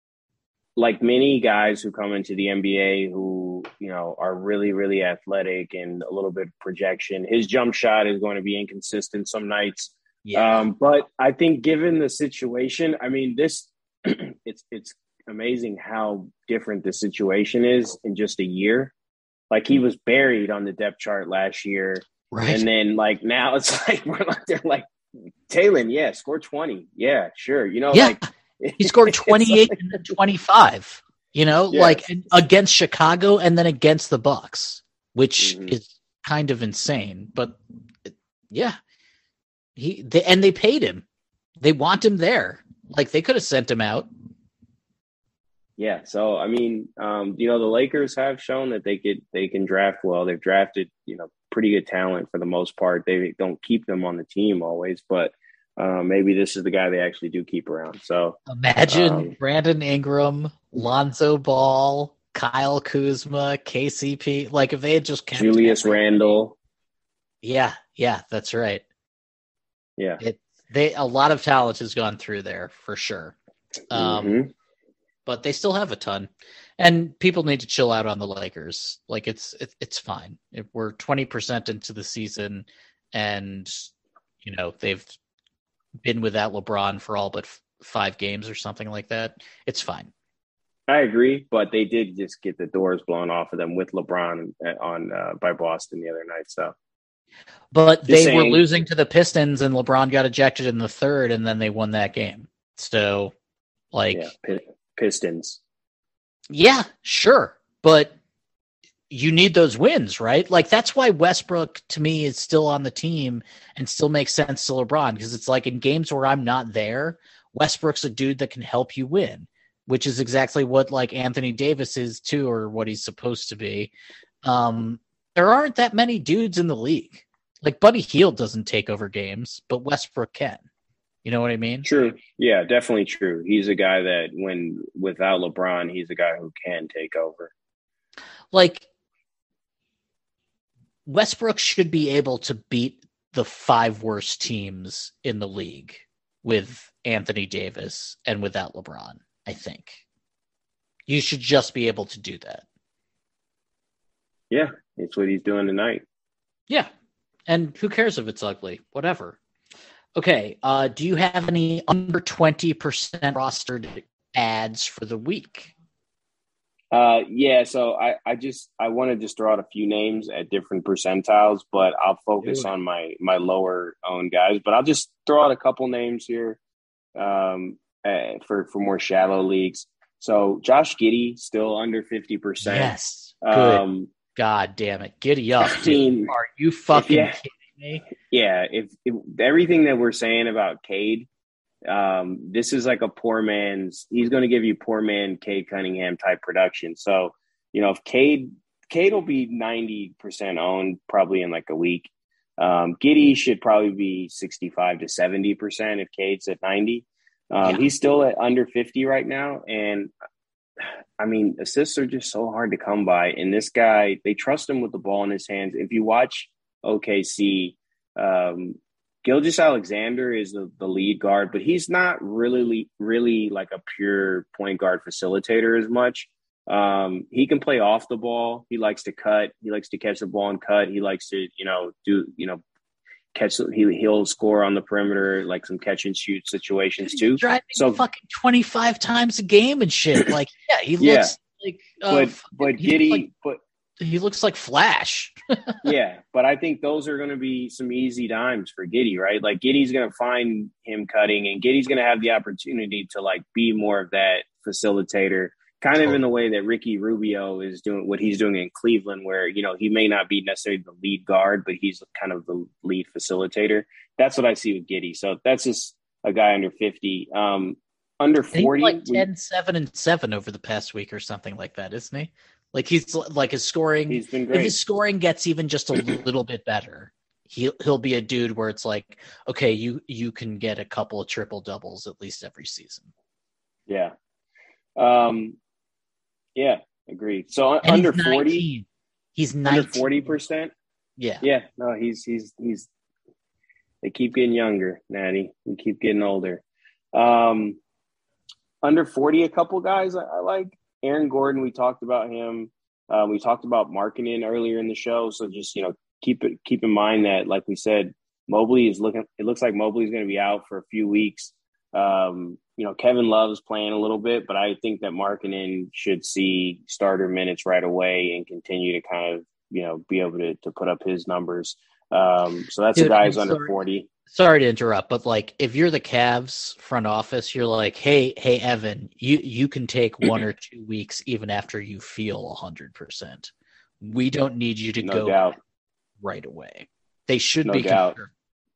like many guys who come into the N B A who, you know, are really, really athletic and a little bit of projection, his jump shot is going to be inconsistent some nights. Yeah. Um, but I think given the situation, I mean, this it's it's amazing how different the situation is in just a year. Like he was buried on the depth chart last year. Right. And then like now it's like we're like they're like Talen, yeah, score twenty. Yeah, sure. You know, yeah. like he scored twenty-eight like, and twenty-five, you know, yes. like against Chicago and then against the Bucks, which mm-hmm. is kind of insane. But yeah, he they, and they paid him. They want him there. Like they could have sent him out. Yeah. So, I mean, um, you know, the Lakers have shown that they could, they can draft well. They've drafted, you know, pretty good talent for the most part. They don't keep them on the team always, but uh, maybe this is the guy they actually do keep around. So imagine um, Brandon Ingram, Lonzo Ball, Kyle Kuzma, K C P. Like if they had just kept Julius Randle. Yeah. Yeah, that's right. Yeah. It, they, a lot of talent has gone through there for sure. Um, mm-hmm. But they still have a ton, and people need to chill out on the Lakers. Like it's it, it's fine. If we're twenty percent into the season, and you know they've been without LeBron for all but f- five games or something like that, it's fine. I agree, but they did just get the doors blown off of them with LeBron on uh, by Boston the other night. So, but just they saying. were losing to the Pistons, and LeBron got ejected in the third, and then they won that game. So, like. Yeah, Pistons. Yeah, sure. But you need those wins, right? Like that's why Westbrook to me is still on the team and still makes sense to LeBron, because it's like in games where I'm not there, Westbrook's a dude that can help you win, which is exactly what like Anthony Davis is too, or what he's supposed to be. Um, there aren't that many dudes in the league. Like Buddy Hield doesn't take over games, but Westbrook can. You know what I mean? True. Yeah, definitely true. He's a guy that when without LeBron, he's a guy who can take over. Like Westbrook should be able to beat the five worst teams in the league with Anthony Davis and without LeBron, I think. You should just be able to do that. Yeah, it's what he's doing tonight. Yeah. And who cares if it's ugly? Whatever. Okay, uh, do you have any under twenty percent rostered ads for the week? Uh, yeah, so I, I just I want to just throw out a few names at different percentiles, but I'll focus on my my lower owned guys. But I'll just throw out a couple names here. Um, uh, for for more shallow leagues. So Josh Giddey still under fifty percent. Yes, good. Um, God damn it, giddy up! I mean, Are you fucking yeah, kidding me? Yeah, if, if everything that we're saying about Cade, um, this is like a poor man's. He's going to give you poor man Cade Cunningham type production. So you know, if Cade Cade will be ninety percent owned probably in like a week. Um, Giddey should probably be sixty-five to seventy percent if Cade's at ninety. Um, Yeah. He's still at under fifty right now, and I mean, assists are just so hard to come by. And this guy, they trust him with the ball in his hands. If you watch O K C, um, Gilgeous Alexander is the, the lead guard, but he's not really, really like a pure point guard facilitator as much. Um, he can play off the ball. He likes to cut. He likes to catch the ball and cut. He likes to, you know, do, you know, catch. He, he'll score on the perimeter, like some catch and shoot situations too. He's driving So fucking twenty-five times a game and shit. Like, yeah, he looks Yeah. like, uh, but, fucking- but he looks Giddey, like- but he looks like Flash. yeah, but I think those are going to be some easy dimes for Giddey, right? Like Giddey's going to find him cutting, and Giddey's going to have the opportunity to like be more of that facilitator, kind of in the way that Ricky Rubio is doing what he's doing in Cleveland, where, you know, he may not be necessarily the lead guard, but he's kind of the lead facilitator. That's what I see with Giddey. So that's just a guy under fifty. Um, under forty, He's like we- ten, seven, and seven over the past week or something like that, isn't he? Like he's like his scoring. he's been If great. his scoring gets even just a little bit better, he'll he'll be a dude where it's like, okay, you you can get a couple of triple doubles at least every season. Yeah. Um, yeah, agreed. So And under he's forty, nineteen. He's under nineteen. forty percent. Yeah. Yeah, no, he's he's he's. They keep getting younger, Natty. We keep getting older. Um, under forty, a couple guys I, I like. Aaron Gordon, we talked about him. Uh, we talked about Markkanen earlier in the show. So just, you know, keep it keep in mind that, like we said, Mobley is looking. It looks like Mobley's going to be out for a few weeks. Um, you know, Kevin Love's playing a little bit, but I think that Markkanen should see starter minutes right away and continue to kind of, you know, be able to to put up his numbers. Um, so that's Dude, a guy who's I'm under sorry. forty. Sorry to interrupt, but like if you're the Cavs front office, you're like, hey, hey, Evan, you you can take one or two weeks even after you feel a hundred percent. We don't need you to No go doubt. right away. They should No be doubt. concerned.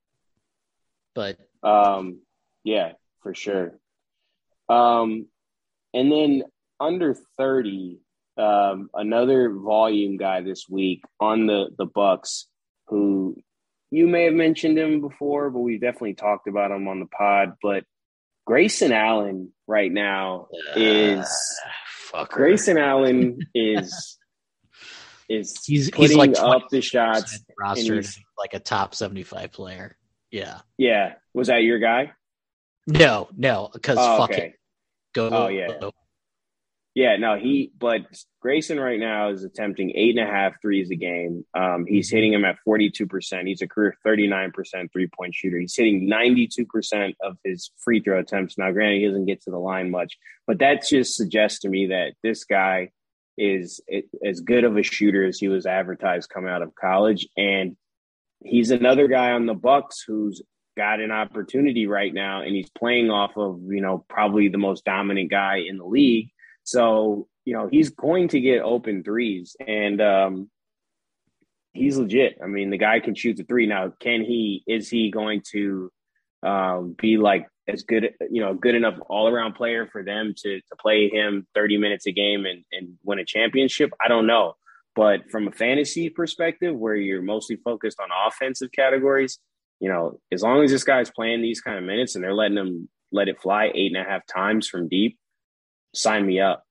But Um, yeah, for sure. Um, and then under thirty, um, another volume guy this week on the the Bucks, who you may have mentioned him before, but we definitely talked about him on the pod. But Grayson Allen right now is fucker. Grayson Allen is is He's- he's putting like up the shots. rostered he's- like a top seventy-five player. Yeah. Yeah, was that your guy? No, no, because Oh, fuck okay. it. Go. Oh, yeah. Yeah, no, he, but Grayson right now is attempting eight and a half threes a game. Um, he's hitting them at forty-two percent. He's a career thirty-nine percent three point shooter. He's hitting ninety-two percent of his free throw attempts. Now, granted, he doesn't get to the line much, but that just suggests to me that this guy is as good of a shooter as he was advertised coming out of college. And he's another guy on the Bucks who's got an opportunity right now, and he's playing off of, you know, probably the most dominant guy in the league. So, you know, he's going to get open threes, and um, he's legit. I mean, the guy can shoot the three. Now, can he, is he going to um, be like as good, you know, good enough all around player for them to to play him thirty minutes a game and, and win a championship? I don't know. But from a fantasy perspective, where you're mostly focused on offensive categories, you know, as long as this guy's playing these kind of minutes and they're letting him let it fly eight and a half times from deep, sign me up.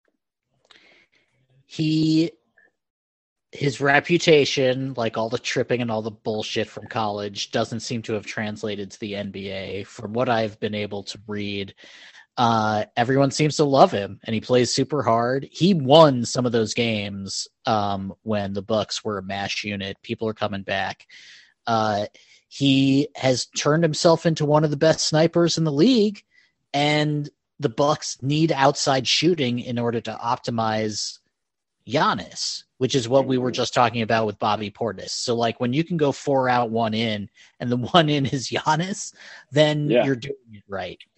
He, his reputation, like all the tripping and all the bullshit from college, doesn't seem to have translated to the N B A. From what I've been able to read, uh, everyone seems to love him, and he plays super hard. He won some of those games um, when the Bucks were a mash unit. People are coming back. Uh, he has turned himself into one of the best snipers in the league, and the Bucks need outside shooting in order to optimize Giannis, which is what we were just talking about with Bobby Portis. So like when you can go four out, one in, and the one in is Giannis, then Yeah. you're doing it right.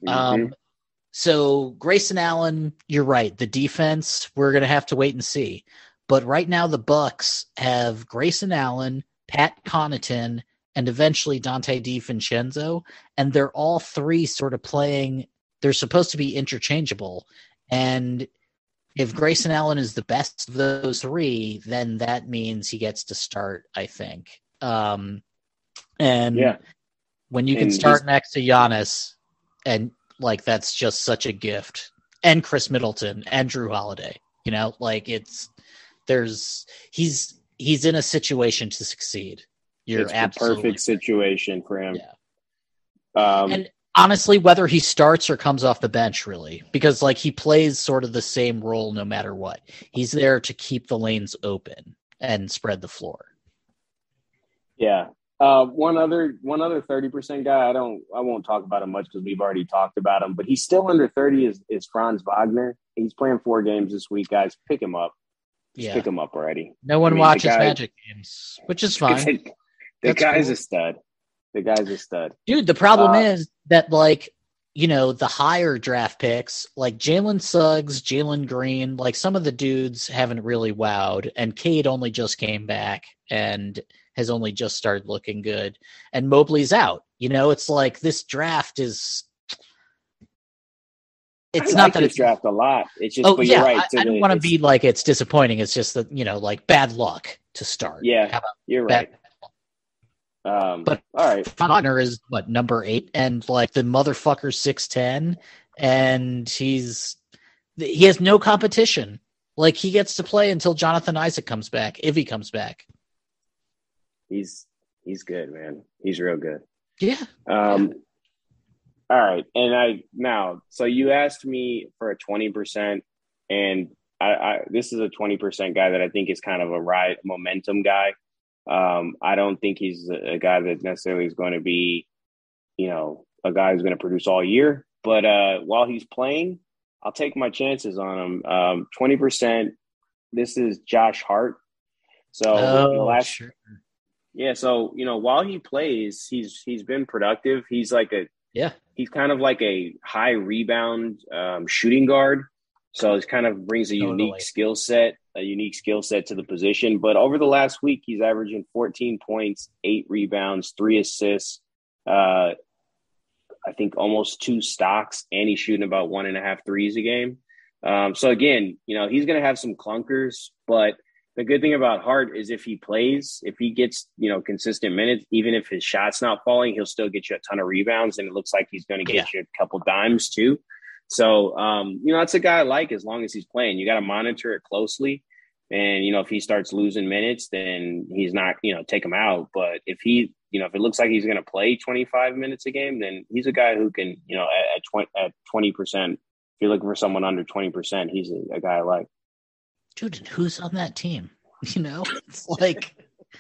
Mm-hmm. Um, so Grayson Allen, you're right. The defense, we're going to have to wait and see. But right now, the Bucks have Grayson Allen, Pat Connaughton, and eventually Dante DiVincenzo, and they're all three sort of playing. They're supposed to be interchangeable, and if Grayson Allen is the best of those three, then that means he gets to start, I think. Um, and yeah. when you can And start he's- next to Giannis, and like that's just such a gift, and Chris Middleton and Drew Holiday, you know, like it's there's he's he's in a situation to succeed. You're it's the absolutely perfect situation for him. Yeah. Um, And honestly, whether he starts or comes off the bench, really, because like he plays sort of the same role no matter what. He's there to keep the lanes open and spread the floor. yeah. Uh, one other one other thirty percent guy. I don't. I won't talk about him much because we've already talked about him. But he's still under thirty. Is is Franz Wagner? He's playing four games this week, guys. Pick him up. Just Yeah. pick him up already. No one I mean, the watches guy- Magic games, which is fine. The, the That's guy's cool. a stud. The guy's a stud. Dude, the problem Uh, is that, like, you know, the higher draft picks, like Jalen Suggs, Jalen Green, like some of the dudes haven't really wowed. And Cade only just came back and has only just started looking good. And Mobley's out. You know, it's like this draft is. It's I not like that this it's draft a lot. It's just, Oh but yeah, you're right. I, to I don't the- want to it's- be like it's disappointing. It's just that, you know, like bad luck to start. Yeah, How about You're bad? right. Um, But all right. Wagner is what, number eight, and like the motherfucker's six ten, and he's he has no competition. Like he gets to play until Jonathan Isaac comes back, if he comes back. He's he's good, man. He's real good. Yeah. Um, all right, and I now. So you asked me for a twenty percent, and I, I this is a twenty percent guy that I think is kind of a ride momentum guy. Um, I don't think he's a, a guy that necessarily is going to be, you know, a guy who's going to produce all year. But uh, while he's playing, I'll take my chances on him. Um, twenty percent. This is Josh Hart. So in the Oh, last sure. Yeah, so you know, while he plays, he's he's been productive. He's like a Yeah. he's kind of like a high rebound um, shooting guard. So it kind of brings a Totally. unique skill set, a unique skill set to the position. But over the last week, he's averaging fourteen points, eight rebounds, three assists. Uh, I think almost two stocks, and he's shooting about one and a half threes a game. Um, so again, you know, he's going to have some clunkers, but the good thing about Hart is if he plays, if he gets, you know, consistent minutes, even if his shot's not falling, he'll still get you a ton of rebounds, and it looks like he's going to get Yeah. you a couple dimes too. So, um, you know, that's a guy I like as long as he's playing. You got to monitor it closely. And, you know, if he starts losing minutes, then he's not, you know, take him out. But if he, you know, if it looks like he's going to play twenty-five minutes a game, then he's a guy who can, you know, at, at, twenty, at twenty percent, if you're looking for someone under twenty percent, he's a, a guy I like. Dude, and who's on that team? You know, it's like,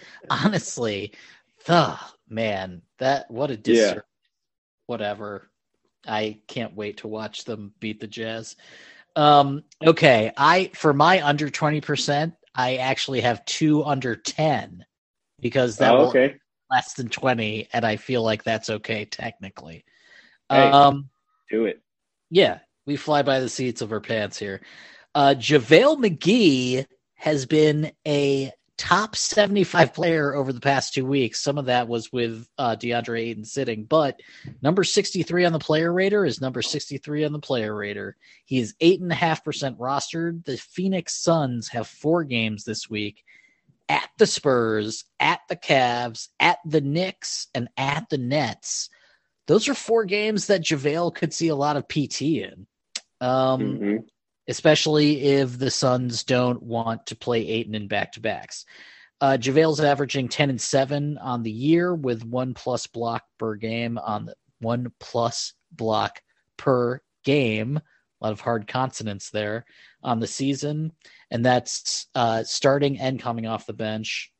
honestly, the man, that what a disservice. Yeah. Whatever. I can't wait to watch them beat the Jazz. Um, okay, I for my under twenty percent, I actually have two under ten because that Oh, will okay. less than twenty, and I feel like that's okay technically. Hey. Um, Do it. yeah, we fly by the seats of our pants here. Uh, JaVale McGee has been a top seventy-five player over the past two weeks. Some of that was with uh, DeAndre Ayton sitting, but number sixty-three on the player rater is number sixty-three on the player rater. He is eight point five percent rostered. The Phoenix Suns have four games this week at the Spurs, at the Cavs, at the Knicks, and at the Nets. Those are four games that JaVale could see a lot of P T in. Um, Mm-hmm. especially if the Suns don't want to play Ayton in back-to-backs. Uh, JaVale's averaging ten and seven on the year with one plus block per game on the one plus block per game. A lot of hard consonants there on the season. And that's uh, starting and coming off the bench.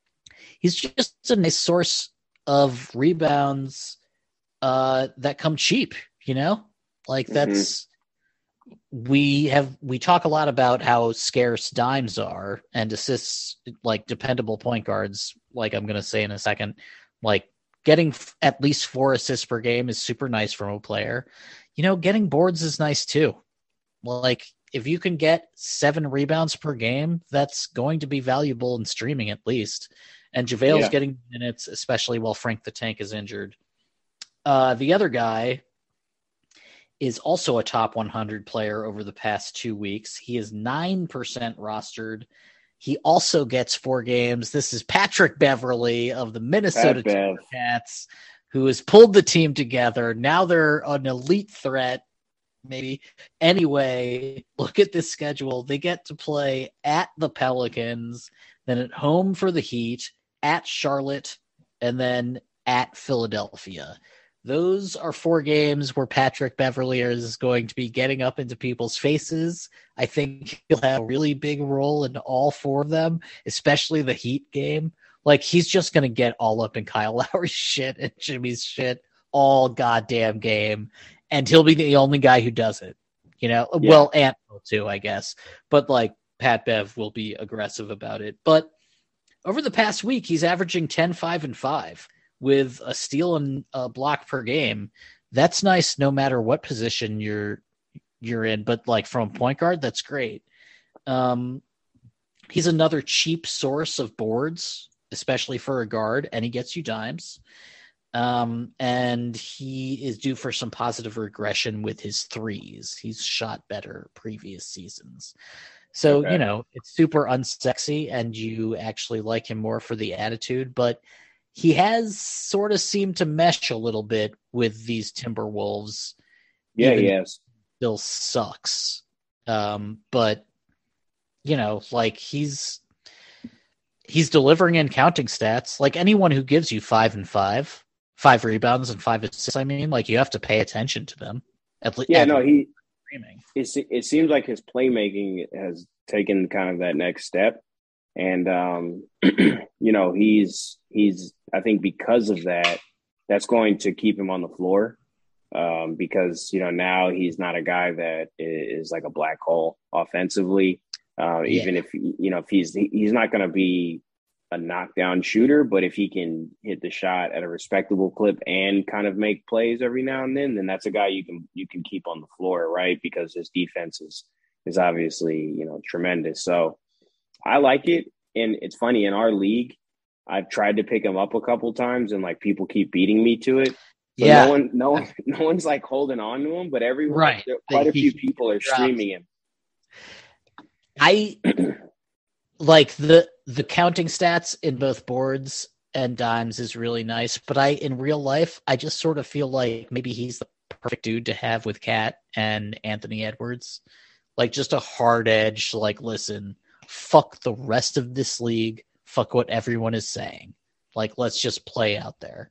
He's just a nice source of rebounds uh, that come cheap, you know? Like that's, we have we talk a lot about how scarce dimes are and assists, like dependable point guards, like I'm going to say in a second, like getting f- at least four assists per game is super nice from a player. You know, getting boards is nice too. Like, if you can get seven rebounds per game, that's going to be valuable in streaming at least. And JaVale's Yeah. getting minutes, especially while Frank the Tank is injured. Uh, the other guy is also a top one hundred player over the past two weeks. He is nine percent rostered. He also gets four games. This is Patrick Beverley of the Minnesota Pat Bev. Timbercats, who has pulled the team together. Now they're an elite threat, maybe. Anyway, look at this schedule. They get to play at the Pelicans, then at home for the Heat, at Charlotte, and then at Philadelphia. Those are four games where Patrick Beverley is going to be getting up into people's faces. I think he'll have a really big role in all four of them, especially the Heat game. Like, he's just going to get all up in Kyle Lowry's shit and Jimmy's shit all goddamn game. And he'll be the only guy who does it, you know? Yeah. Well, Ant will too, I guess. But, like, Pat Bev will be aggressive about it. But over the past week, he's averaging ten, five, and five with a steal and a block per game. That's nice no matter what position you're you're in. But, like, from point guard, that's great. Um, he's another cheap source of boards, especially for a guard, and he gets you dimes. Um, and he is due for some positive regression with his threes. He's shot better previous seasons. So, Okay. you know, it's super unsexy and you actually like him more for the attitude, but he has sort of seemed to mesh a little bit with these Timberwolves. Yeah, even he though has. he still sucks. Um, but, you know, like he's, he's delivering in counting stats. Like anyone who gives you five and five, five rebounds and five assists, I mean, like you have to pay attention to them. At least, Yeah, no, he. streaming. It, it seems like his playmaking has taken kind of that next step, and um, you know, he's he's. I think because of that, that's going to keep him on the floor, um, because you know now he's not a guy that is like a black hole offensively. Uh, Yeah. Even if you know if he's he's not going to be a knockdown shooter, but if he can hit the shot at a respectable clip and kind of make plays every now and then, then that's a guy you can you can keep on the floor, right? Because his defense is is obviously, you know, tremendous. So I like it. And it's funny, in our league, I've tried to pick him up a couple times and like people keep beating me to it. So Yeah. no one no one no one's like holding on to him, but everyone Right. quite a He- few people are drops. streaming him. I like the the counting stats in both boards and dimes is really nice, but I in real life I just sort of feel like maybe he's the perfect dude to have with Cat and Anthony Edwards. Like just a hard edge, like listen, fuck the rest of this league, fuck what everyone is saying. Like let's just play out there.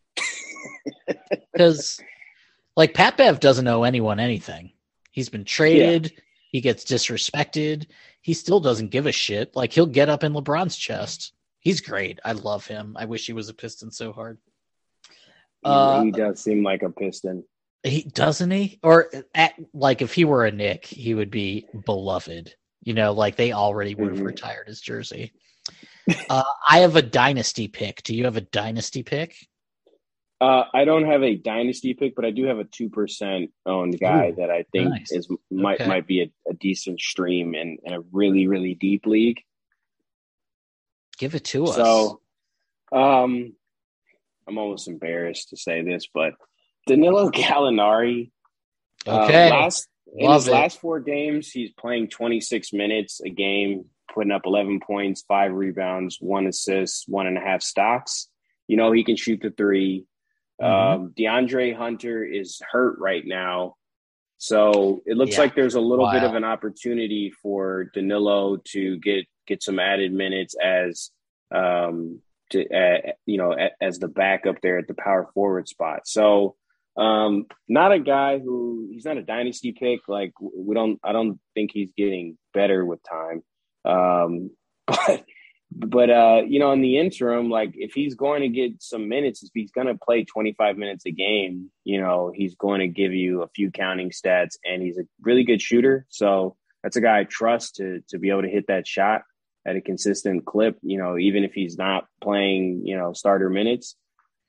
Because like Pat Bev doesn't owe anyone anything. He's been traded. Yeah. He gets disrespected. He still doesn't give a shit. Like he'll get up in LeBron's chest. He's great. I love him. I wish he was a Piston so hard. He, Uh, he does seem like a Piston. He doesn't he? Or at, like if he were a Knick, he would be beloved. You know, like they already would have Mhm. retired his jersey. Uh, I have a dynasty pick. Do you have a dynasty pick? Uh, I don't have a dynasty pick, but I do have a two percent owned guy Ooh, that I think nice. is might Okay. might be a, a decent stream in, in a really really deep league. Give it to us. So, um, I'm almost embarrassed to say this, but Danilo Gallinari. Okay. Uh, last in Love his it. last four games, he's playing twenty-six minutes a game, putting up eleven points, five rebounds, one assist, one and a half stocks. You know he can shoot the three. Mhm. Um, DeAndre Hunter is hurt right now, so it looks Yeah. like there's a little bit Wow. of an opportunity for Danilo to get get some added minutes as um to uh, you know a, as the backup there at the power forward spot. So um, not a guy who he's not a dynasty pick. Like we don't I don't think he's getting better with time. Um, but. But, uh, you know, in the interim, like if he's going to get some minutes, if he's going to play twenty-five minutes a game, you know, he's going to give you a few counting stats and he's a really good shooter. So that's a guy I trust to to be able to hit that shot at a consistent clip, you know, even if he's not playing, you know, starter minutes.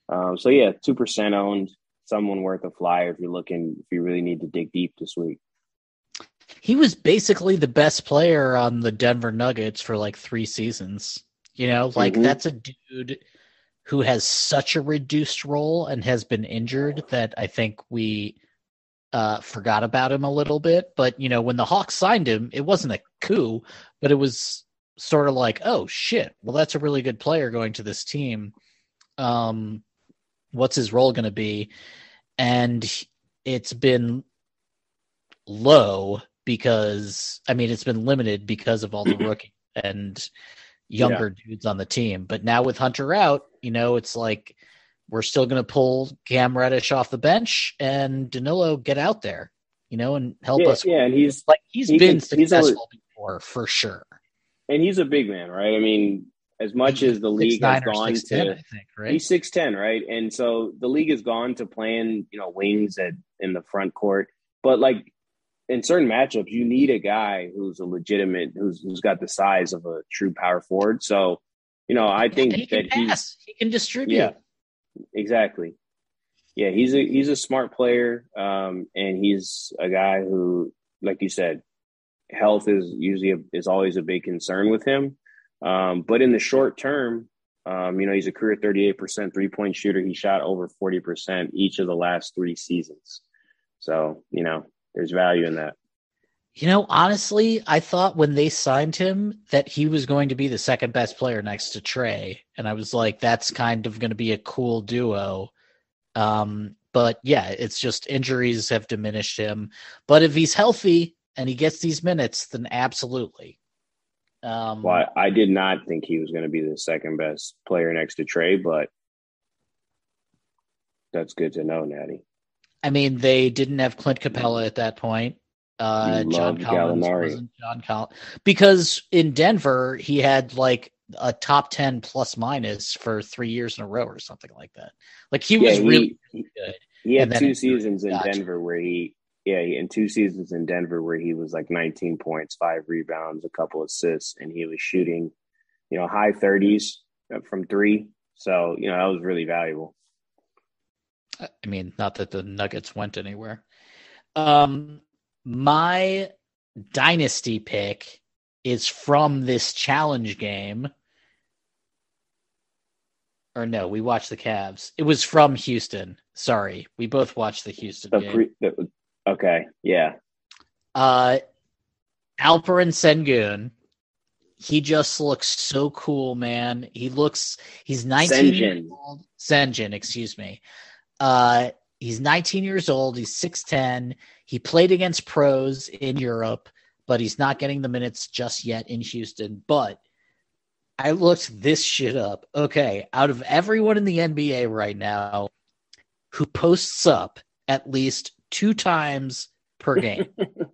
Um, so yeah, two percent owned, someone worth a flyer if you're looking, if you really need to dig deep this week. He was basically the best player on the Denver Nuggets for like three seasons. You know, like mm-hmm. that's a dude who has such a reduced role and has been injured that I think we uh, forgot about him a little bit. But, you know, when the Hawks signed him, it wasn't a coup, but it was sort of like, oh, shit, well, that's a really good player going to this team. Um, what's his role going to be? And it's been low because, I mean, it's been limited because of all the rookie and younger yeah. dudes on the team. But now with Hunter out, you know, it's like we're still going to pull Cam Reddish off the bench and Danilo get out there, you know, and help yeah, us. Yeah, and he's like he's he been can, successful he's a, before for sure. And he's a big man, right? I mean, as much as the league has gone to, ten, I think, right? He's six ten, right? And so the league has gone to playing, you know, wings at in the front court, but like in certain matchups, you need a guy who's a legitimate, who's who's got the size of a true power forward. So, you know, I think he that can pass. he's he can distribute. Yeah, exactly. Yeah, he's a he's a smart player, um, and he's a guy who, like you said, health is usually a, is always a big concern with him. Um, but in the short term, um, you know, he's a career thirty-eight percent three point shooter. He shot over forty percent each of the last three seasons. So, you know, there's value in that. You know, honestly, I thought when they signed him that he was going to be the second best player next to Trey. And I was like, that's kind of going to be a cool duo. Um, but yeah, it's just injuries have diminished him. But if he's healthy and he gets these minutes, then absolutely. Um, well, I, I did not think he was going to be the second best player next to Trey, but that's good to know, Natty. I mean, they didn't have Clint Capella at that point. Uh, John Collins Gallinari. wasn't John Collins because in Denver he had like a top ten plus minus for three years in a row or something like that. Like he was yeah, he, really, really good. He had two seasons in Denver where he, yeah, in two seasons in Denver where he was like nineteen points, five rebounds, a couple assists, and he was shooting, you know, high thirties from three. So, you know, that was really valuable. I mean, not that the Nuggets went anywhere. Um, my dynasty pick is from this challenge game. Or no, we watched the Cavs. It was from Houston. Sorry, we both watched the Houston the game. Pre- the, okay, yeah. Uh, Alperen Sengun. He just looks so cool, man. He looks. He's nineteen Sengun. years old. Sengun, excuse me. Uh, he's nineteen years old. He's six ten. He played against pros in Europe, but he's not getting the minutes just yet in Houston. But I looked this shit up. Okay, out of everyone in the N B A right now who posts up at least two times per game,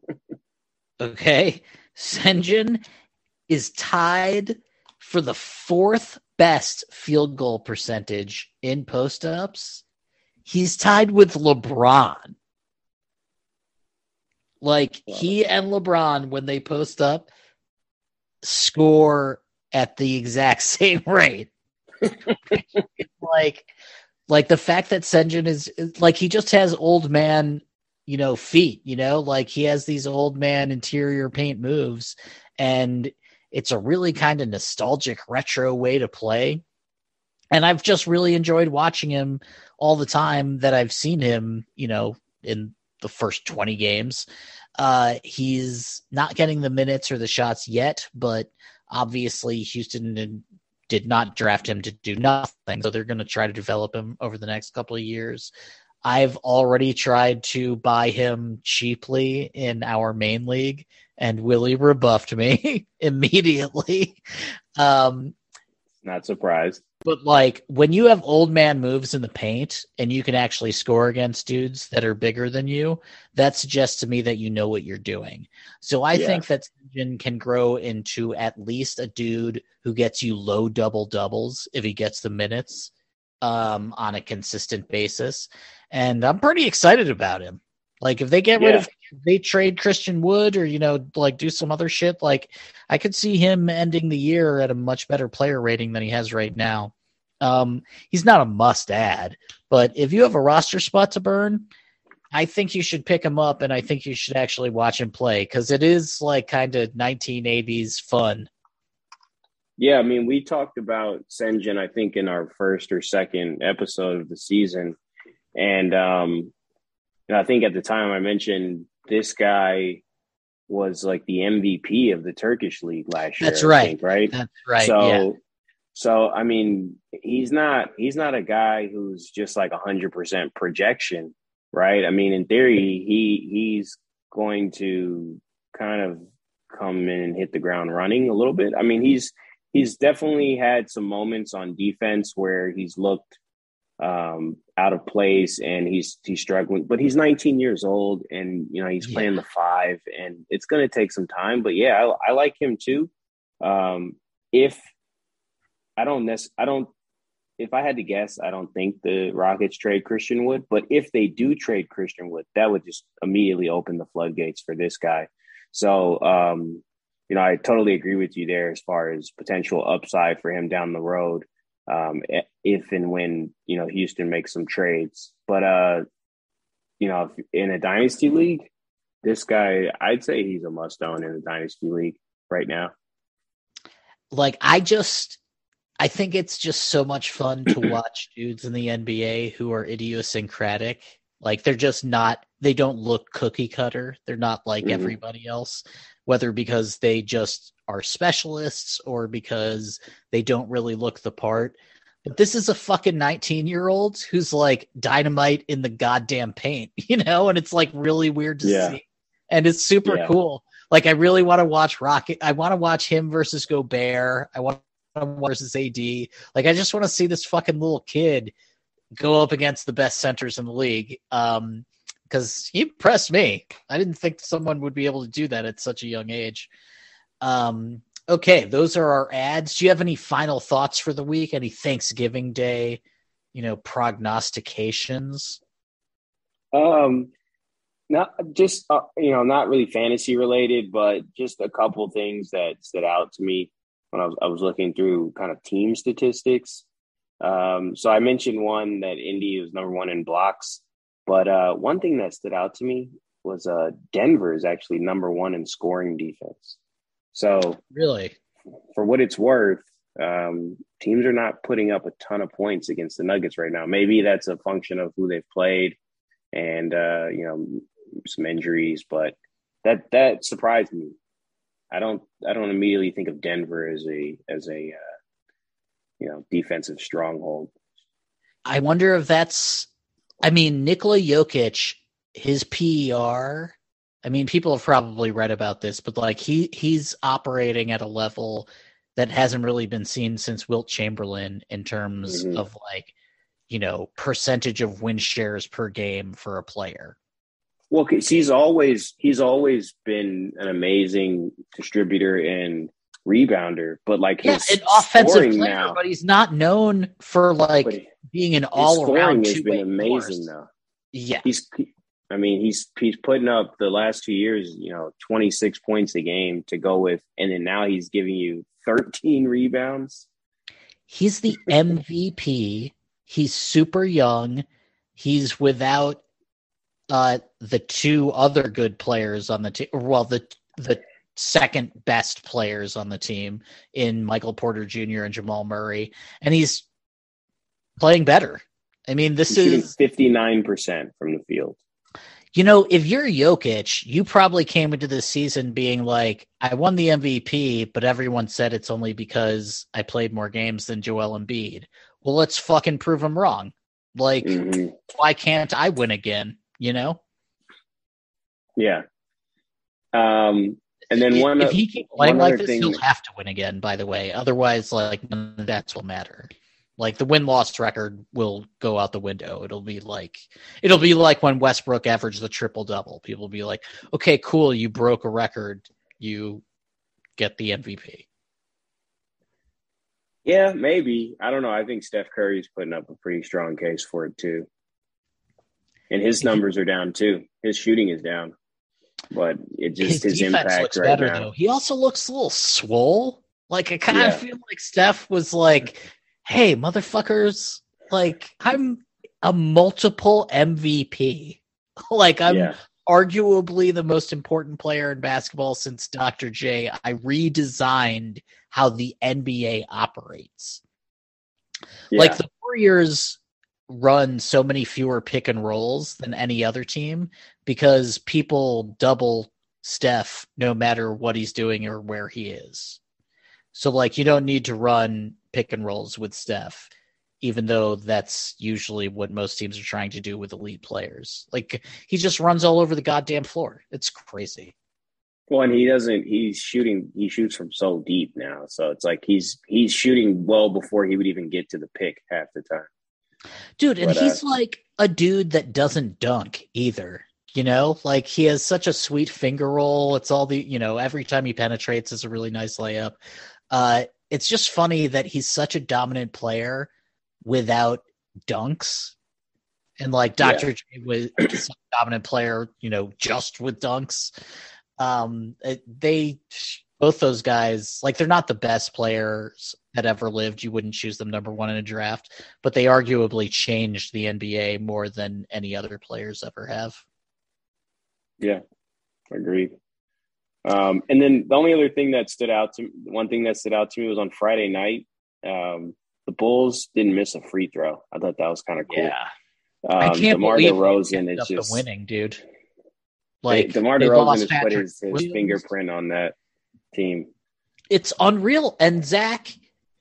okay, Sengun is tied for the fourth best field goal percentage in post-ups. He's tied with LeBron. Like, he and LeBron, when they post up, score at the exact same rate. like, like the fact that Sengun is, like, he just has old man, you know, feet, you know? Like, he has these old man interior paint moves, and it's a really kind of nostalgic retro way to play. And I've just really enjoyed watching him all the time that I've seen him, you know, in the first twenty games. Uh, he's not getting the minutes or the shots yet, but obviously Houston did, did not draft him to do nothing. So they're going to try to develop him over the next couple of years. I've already tried to buy him cheaply in our main league, and Willie rebuffed me immediately. Um, not surprised. But, like, when you have old man moves in the paint and you can actually score against dudes that are bigger than you, that suggests to me that you know what you're doing. So I yeah. think that Sengun can grow into at least a dude who gets you low double-doubles if he gets the minutes um, on a consistent basis. And I'm pretty excited about him. Like, if they get rid yeah. of – they trade Christian Wood or, you know, like do some other shit, like I could see him ending the year at a much better player rating than he has right now. Um, he's not a must add, but if you have a roster spot to burn, I think you should pick him up, and I think you should actually watch him play because it is like kind of nineteen eighties fun. Yeah, I mean, we talked about Sengun, I think, in our first or second episode of the season. And, um, and I think at the time I mentioned this guy was like the M V P of the Turkish league last year. That's right. I think, right. That's right. So, yeah. so I mean, he's not he's not a guy who's just like a hundred percent projection, right? I mean, in theory, he he's going to kind of come in and hit the ground running a little bit. I mean, he's he's definitely had some moments on defense where he's looked um, out of place and he's he's struggling, but he's nineteen years old and, you know, he's Yeah. playing the five and it's going to take some time, but yeah, I, I like him too. Um, if I don't, nec- I don't, if I had to guess, I don't think the Rockets trade Christian Wood, but if they do trade Christian Wood, that would just immediately open the floodgates for this guy. So, um, you know, I totally agree with you there as far as potential upside for him down the road. Um, if and when, you know, Houston makes some trades, but, uh, you know, if in a dynasty league, this guy, I'd say he's a must own in a dynasty league right now. Like, I just, I think it's just so much fun to watch dudes in the N B A who are idiosyncratic. Like, they're just not, they don't look cookie cutter. They're not like Mhm. everybody else, whether because they just are specialists or because they don't really look the part. But this is a fucking nineteen year old who's like dynamite in the goddamn paint, you know? And it's like really weird to Yeah. see. And it's super Yeah. cool. Like, I really want to watch Rocket. I want to watch him versus Gobert. I want to watch versus A D. Like, I just want to see this fucking little kid go up against the best centers in the league. Um, because he impressed me. I didn't think someone would be able to do that at such a young age. Um, okay, those are our ads. Do you have any final thoughts for the week? Any Thanksgiving Day, you know, prognostications? Um, not just, uh, you know, not really fantasy related, but just a couple things that stood out to me when I was, I was looking through kind of team statistics. Um, so I mentioned one that Indy was number one in blocks, but uh, one thing that stood out to me was uh, Denver is actually number one in scoring defense. So Really? for what it's worth, um, teams are not putting up a ton of points against the Nuggets right now. Maybe that's a function of who they've played and, uh, you know, some injuries, but that, that surprised me. I don't, I don't immediately think of Denver as a, as a, uh, you know, defensive stronghold. I wonder if that's, I mean, Nikola Jokic, his P E R, I mean, people have probably read about this, but like he he's operating at a level that hasn't really been seen since Wilt Chamberlain in terms Mhm. of like, you know, percentage of win shares per game for a player. Well, 'cause he's always, he's always been an amazing distributor and rebounder, but like Yeah, his an offensive scoring player, now, but he's not known for like but being an his all scoring around has two been way amazing force. though. Yeah. He's, I mean, he's he's putting up the last two years, you know, twenty-six points a game to go with, and then now he's giving you thirteen rebounds. He's the M V P. He's super young. He's without uh, the two other good players on the team. Well, the the second best players on the team in Michael Porter Junior and Jamal Murray, and he's playing better. I mean, this He's shooting is fifty-nine percent from the field. You know, if you're Jokic, you probably came into this season being like, I won the M V P, but everyone said it's only because I played more games than Joel Embiid. Well, let's fucking prove them wrong. Like, Mm-hmm. why can't I win again? You know? Yeah. Um, and then if, one, if he keeps playing one like other this, thing, he'll have to win again, by the way. Otherwise, like, none of that will matter. Like, the win-loss record will go out the window. It'll be like it'll be like when Westbrook averaged the triple-double. People will be like, okay, cool, you broke a record. You get the M V P. yeah, maybe. I don't know. I think Steph Curry's putting up a pretty strong case for it too. And his numbers are down too. His shooting is down. But it just his, his impact looks right better, now. Though. He also looks a little swole. Like, I kind of Yeah. feel like Steph was like hey, motherfuckers, like I'm a multiple M V P. Like I'm Yeah. arguably the most important player in basketball since Doctor J. I redesigned how the N B A operates. Yeah. Like the Warriors run so many fewer pick and rolls than any other team because people double Steph no matter what he's doing or where he is. So like you don't need to run pick and rolls with Steph, even though that's usually what most teams are trying to do with elite players. Like he just runs all over the goddamn floor. It's crazy. Well, and he doesn't. He's shooting. He shoots from so deep now, so it's like he's he's shooting well before he would even get to the pick half the time. Dude, and But, uh, he's like a dude that doesn't dunk either. You know, like he has such a sweet finger roll. It's all the, you know, every time he penetrates is a really nice layup. Uh, it's just funny that he's such a dominant player without dunks. And like Doctor Yeah. J was a dominant player, you know, just with dunks. Um, it- they, both those guys, like they're not the best players that ever lived. You wouldn't choose them number one in a draft, but they arguably changed the N B A more than any other players ever have. Yeah, agreed. Um, and then the only other thing that stood out to one thing that stood out to me was on Friday night. Um, the Bulls didn't miss a free throw. I thought that was kind of cool. Yeah. Um, I can't DeMar believe DeRozan ended is up the just winning, dude. Like Like DeMar they DeRozan lost has put Patrick his, his Williams. fingerprint on that team. It's unreal. And Zach,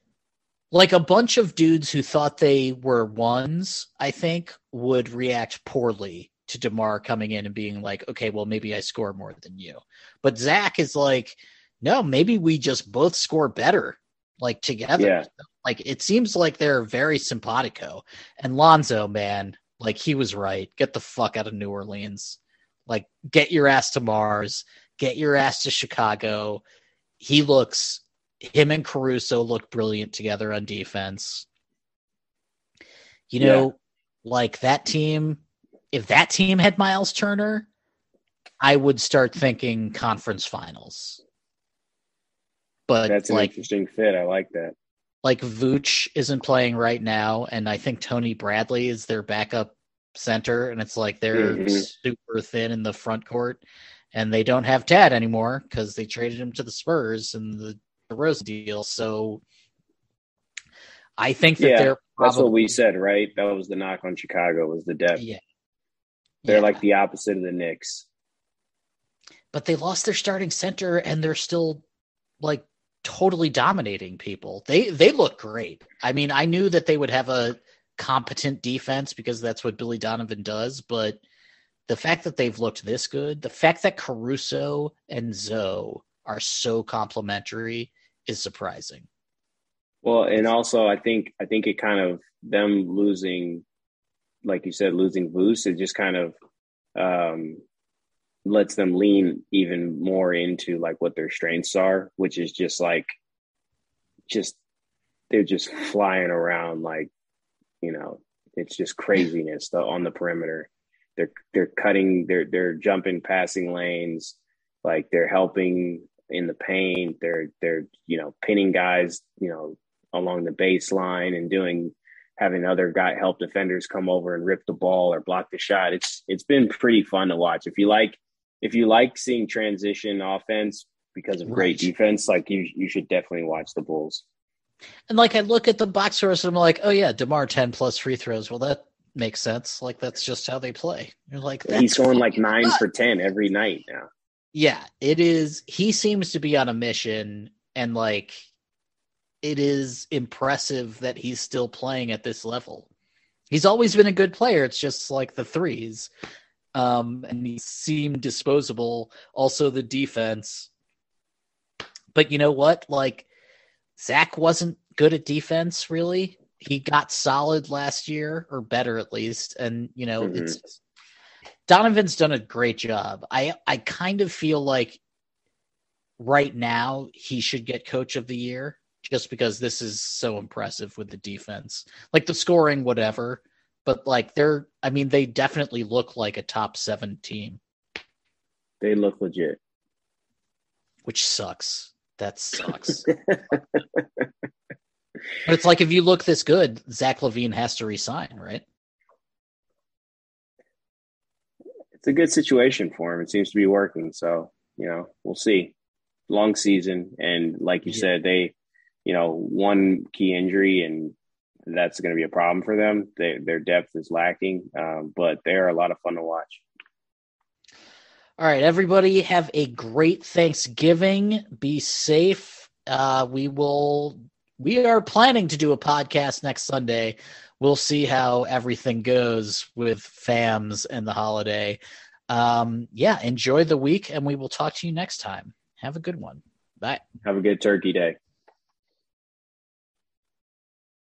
like a bunch of dudes who thought they were ones, I think, would react poorly to DeMar coming in and being like, okay, well, maybe I score more than you. But Zach is like, no, maybe we just both score better, like together. Yeah. Like it seems like they're very simpatico. And Lonzo, man, like he was right. Get the fuck out of New Orleans. Like get your ass to Mars. Get your ass to Chicago. He looks, him and Caruso look brilliant together on defense. You know, Yeah. like that team, if that team had Miles Turner, I would start thinking conference finals. But That's an like, interesting fit. I like that. like Vooch isn't playing right now, and I think Tony Bradley is their backup center, and it's like they're Mhm. super thin in the front court, and they don't have Tad anymore because they traded him to the Spurs in the, the Rose deal. So I think that Yeah, they're probably, That's what we said, right? That was the knock on Chicago was the depth. yeah, They're yeah. like the opposite of the Knicks. But they lost their starting center, and they're still like totally dominating people. They they look great. I mean, I knew that they would have a competent defense because that's what Billy Donovan does, but the fact that they've looked this good, the fact that Caruso and Zoe are so complimentary is surprising. Well, and also I think I think it kind of them losing, like you said, losing Vooch, it just kind of um, lets them lean even more into like what their strengths are, which is just like just they're just flying around like, you know, it's just craziness on the perimeter. They're they're cutting, they're they're jumping passing lanes, like they're helping in the paint. They're they're you know pinning guys, you know, along the baseline and doing having other guy help defenders come over and rip the ball or block the shot. It's it's been pretty fun to watch. If you like if you like seeing transition offense because of Right. great defense, like you you should definitely watch the Bulls. And like I look at the box scores and I'm like, oh yeah, DeMar ten plus free throws. Well, that makes sense. Like that's just how they play. You're like, He's that's going like fucking nine nuts. for ten every night now. Yeah, it is. He seems to be on a mission, and like, it is impressive that he's still playing at this level. He's always been a good player. It's just like the threes, um, and he seemed disposable. Also, the defense. But you know what? Like, Zach wasn't good at defense, really. He got solid last year, or better at least. And you know, Mhm. it's Donovan's done a great job. I I kind of feel like right now he should get coach of the year just because this is so impressive with the defense. Like the scoring, whatever. But like they're I mean, they definitely look like a top seven team, They look legit. which sucks. That sucks. But it's like if you look this good, Zach LaVine has to resign, right? It's a good situation for him. It seems to be working. So, you know, we'll see. Long season. And like you yeah. said, they, you know, one key injury, and that's going to be a problem for them. They, their depth is lacking, um, but they're a lot of fun to watch. All right, everybody have a great Thanksgiving. Be safe. Uh, we will, we are planning to do a podcast next Sunday. We'll see how everything goes with fams and the holiday. Um, yeah, enjoy the week, and we will talk to you next time. Have a good one. Bye. Have a good turkey day.